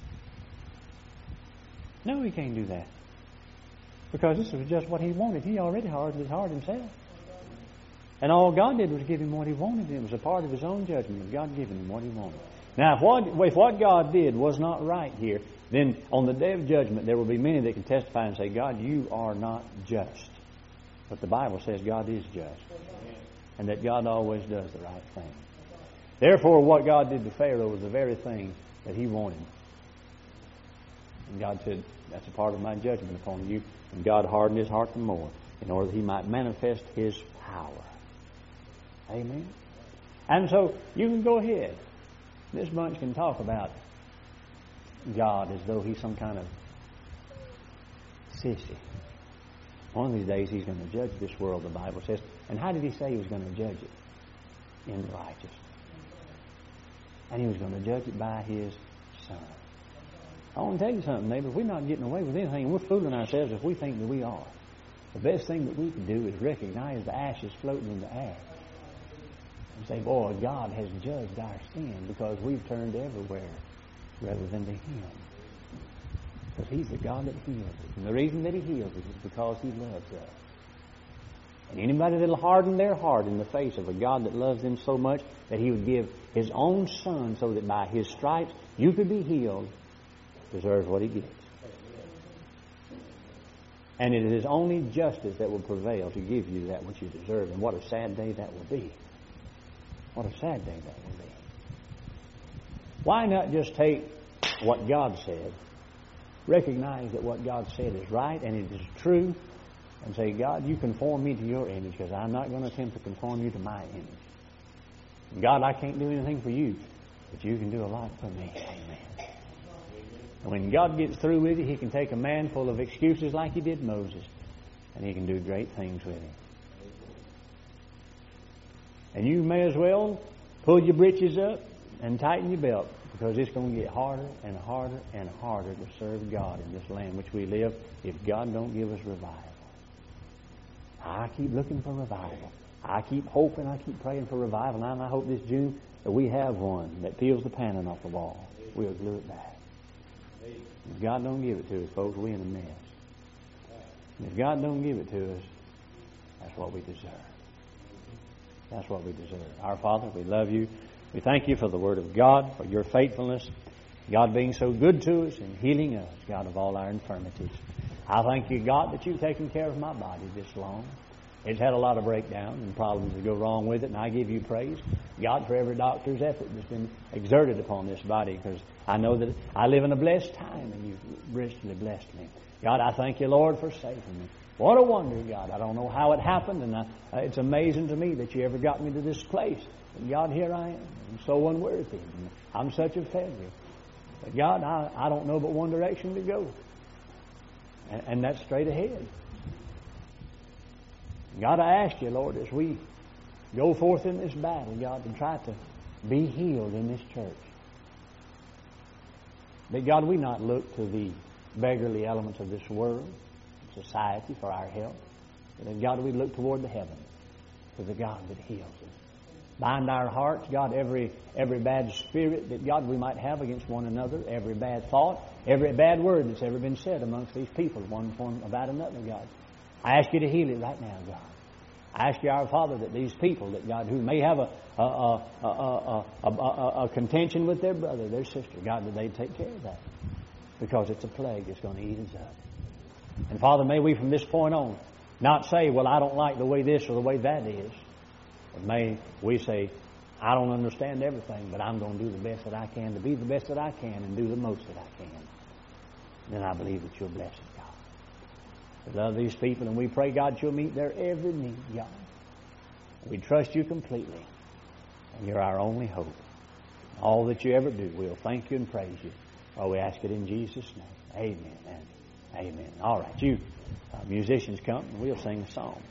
No, he can't do that. Because this was just what he wanted. He already hardened his heart himself. And all God did was give him what he wanted. It was a part of his own judgment of God giving him what he wanted. Now, if what, if what God did was not right here, then on the day of judgment there will be many that can testify and say, God, you are not just. But the Bible says God is just. And that God always does the right thing. Therefore, what God did to Pharaoh was the very thing that he wanted. And God said, that's a part of my judgment upon you. And God hardened his heart the more in order that he might manifest his power. Amen. And so you can go ahead. This bunch can talk about God as though he's some kind of sissy. One of these days he's going to judge this world, the Bible says. And how did he say he was going to judge it? In righteousness. And he was going to judge it by his Son. I want to tell you something, neighbor. We're not getting away with anything. We're fooling ourselves if we think that we are. The best thing that we can do is recognize the ashes floating in the air. And say, boy, God has judged our sin because we've turned everywhere rather than to Him. Because He's the God that heals us. And the reason that He heals us is because He loves us. And anybody that will harden their heart in the face of a God that loves them so much that He would give His own Son so that by His stripes you could be healed, deserves what He gets. And it is only justice that will prevail to give you that which you deserve. And what a sad day that will be. What a sad day that will be. Why not just take what God said, recognize that what God said is right and it is true, and say, God, you conform me to your image because I'm not going to attempt to conform you to my image. God, I can't do anything for you, but you can do a lot for me. Amen. And when God gets through with you, He can take a man full of excuses like He did Moses, and He can do great things with him. And you may as well pull your britches up and tighten your belt, because it's going to get harder and harder and harder to serve God in this land which we live if God don't give us revival. I keep looking for revival. I keep hoping, I keep praying for revival. And I hope this June that we have one that peels the panning off the wall. We'll glue it back. If God don't give it to us, folks, we're in a mess. And if God don't give it to us, that's what we deserve. That's what we deserve. Our Father, we love You. We thank You for the Word of God, for Your faithfulness, God being so good to us and healing us, God, of all our infirmities. I thank You, God, that You've taken care of my body this long. It's had a lot of breakdowns and problems that go wrong with it, and I give You praise, God, for every doctor's effort that's been exerted upon this body, because I know that I live in a blessed time, and You've richly blessed me. God, I thank You, Lord, for saving me. What a wonder, God. I don't know how it happened, and I, it's amazing to me that You ever got me to this place. And God, here I am. I'm so unworthy. I'm such a failure. But God, I, I don't know but one direction to go. And, and that's straight ahead. God, I ask You, Lord, as we go forth in this battle, God, to try to be healed in this church, that, God, we not look to the beggarly elements of this world, society, for our help, but that, God, we look toward the heavens, to the God that heals us. Bind our hearts, God, every every bad spirit that, God, we might have against one another, every bad thought, every bad word that's ever been said amongst these people, one form about another, God. I ask You to heal it right now, God. I ask you, our Father, that these people, that God, who may have a a, a, a, a, a, a, a contention with their brother, their sister, God, that they take care of that. Because it's a plague that's going to eat us up. And Father, may we from this point on not say, well, I don't like the way this or the way that is. But may we say, I don't understand everything, but I'm going to do the best that I can to be the best that I can and do the most that I can. Then I believe that you'll bless us, God. We love these people, and we pray, God, you'll meet their every need, God. We trust you completely, and you're our only hope. All that you ever do, we'll thank you and praise you. Oh, we ask it in Jesus' name. Amen and amen. All right, you uh, musicians come, and we'll sing a song.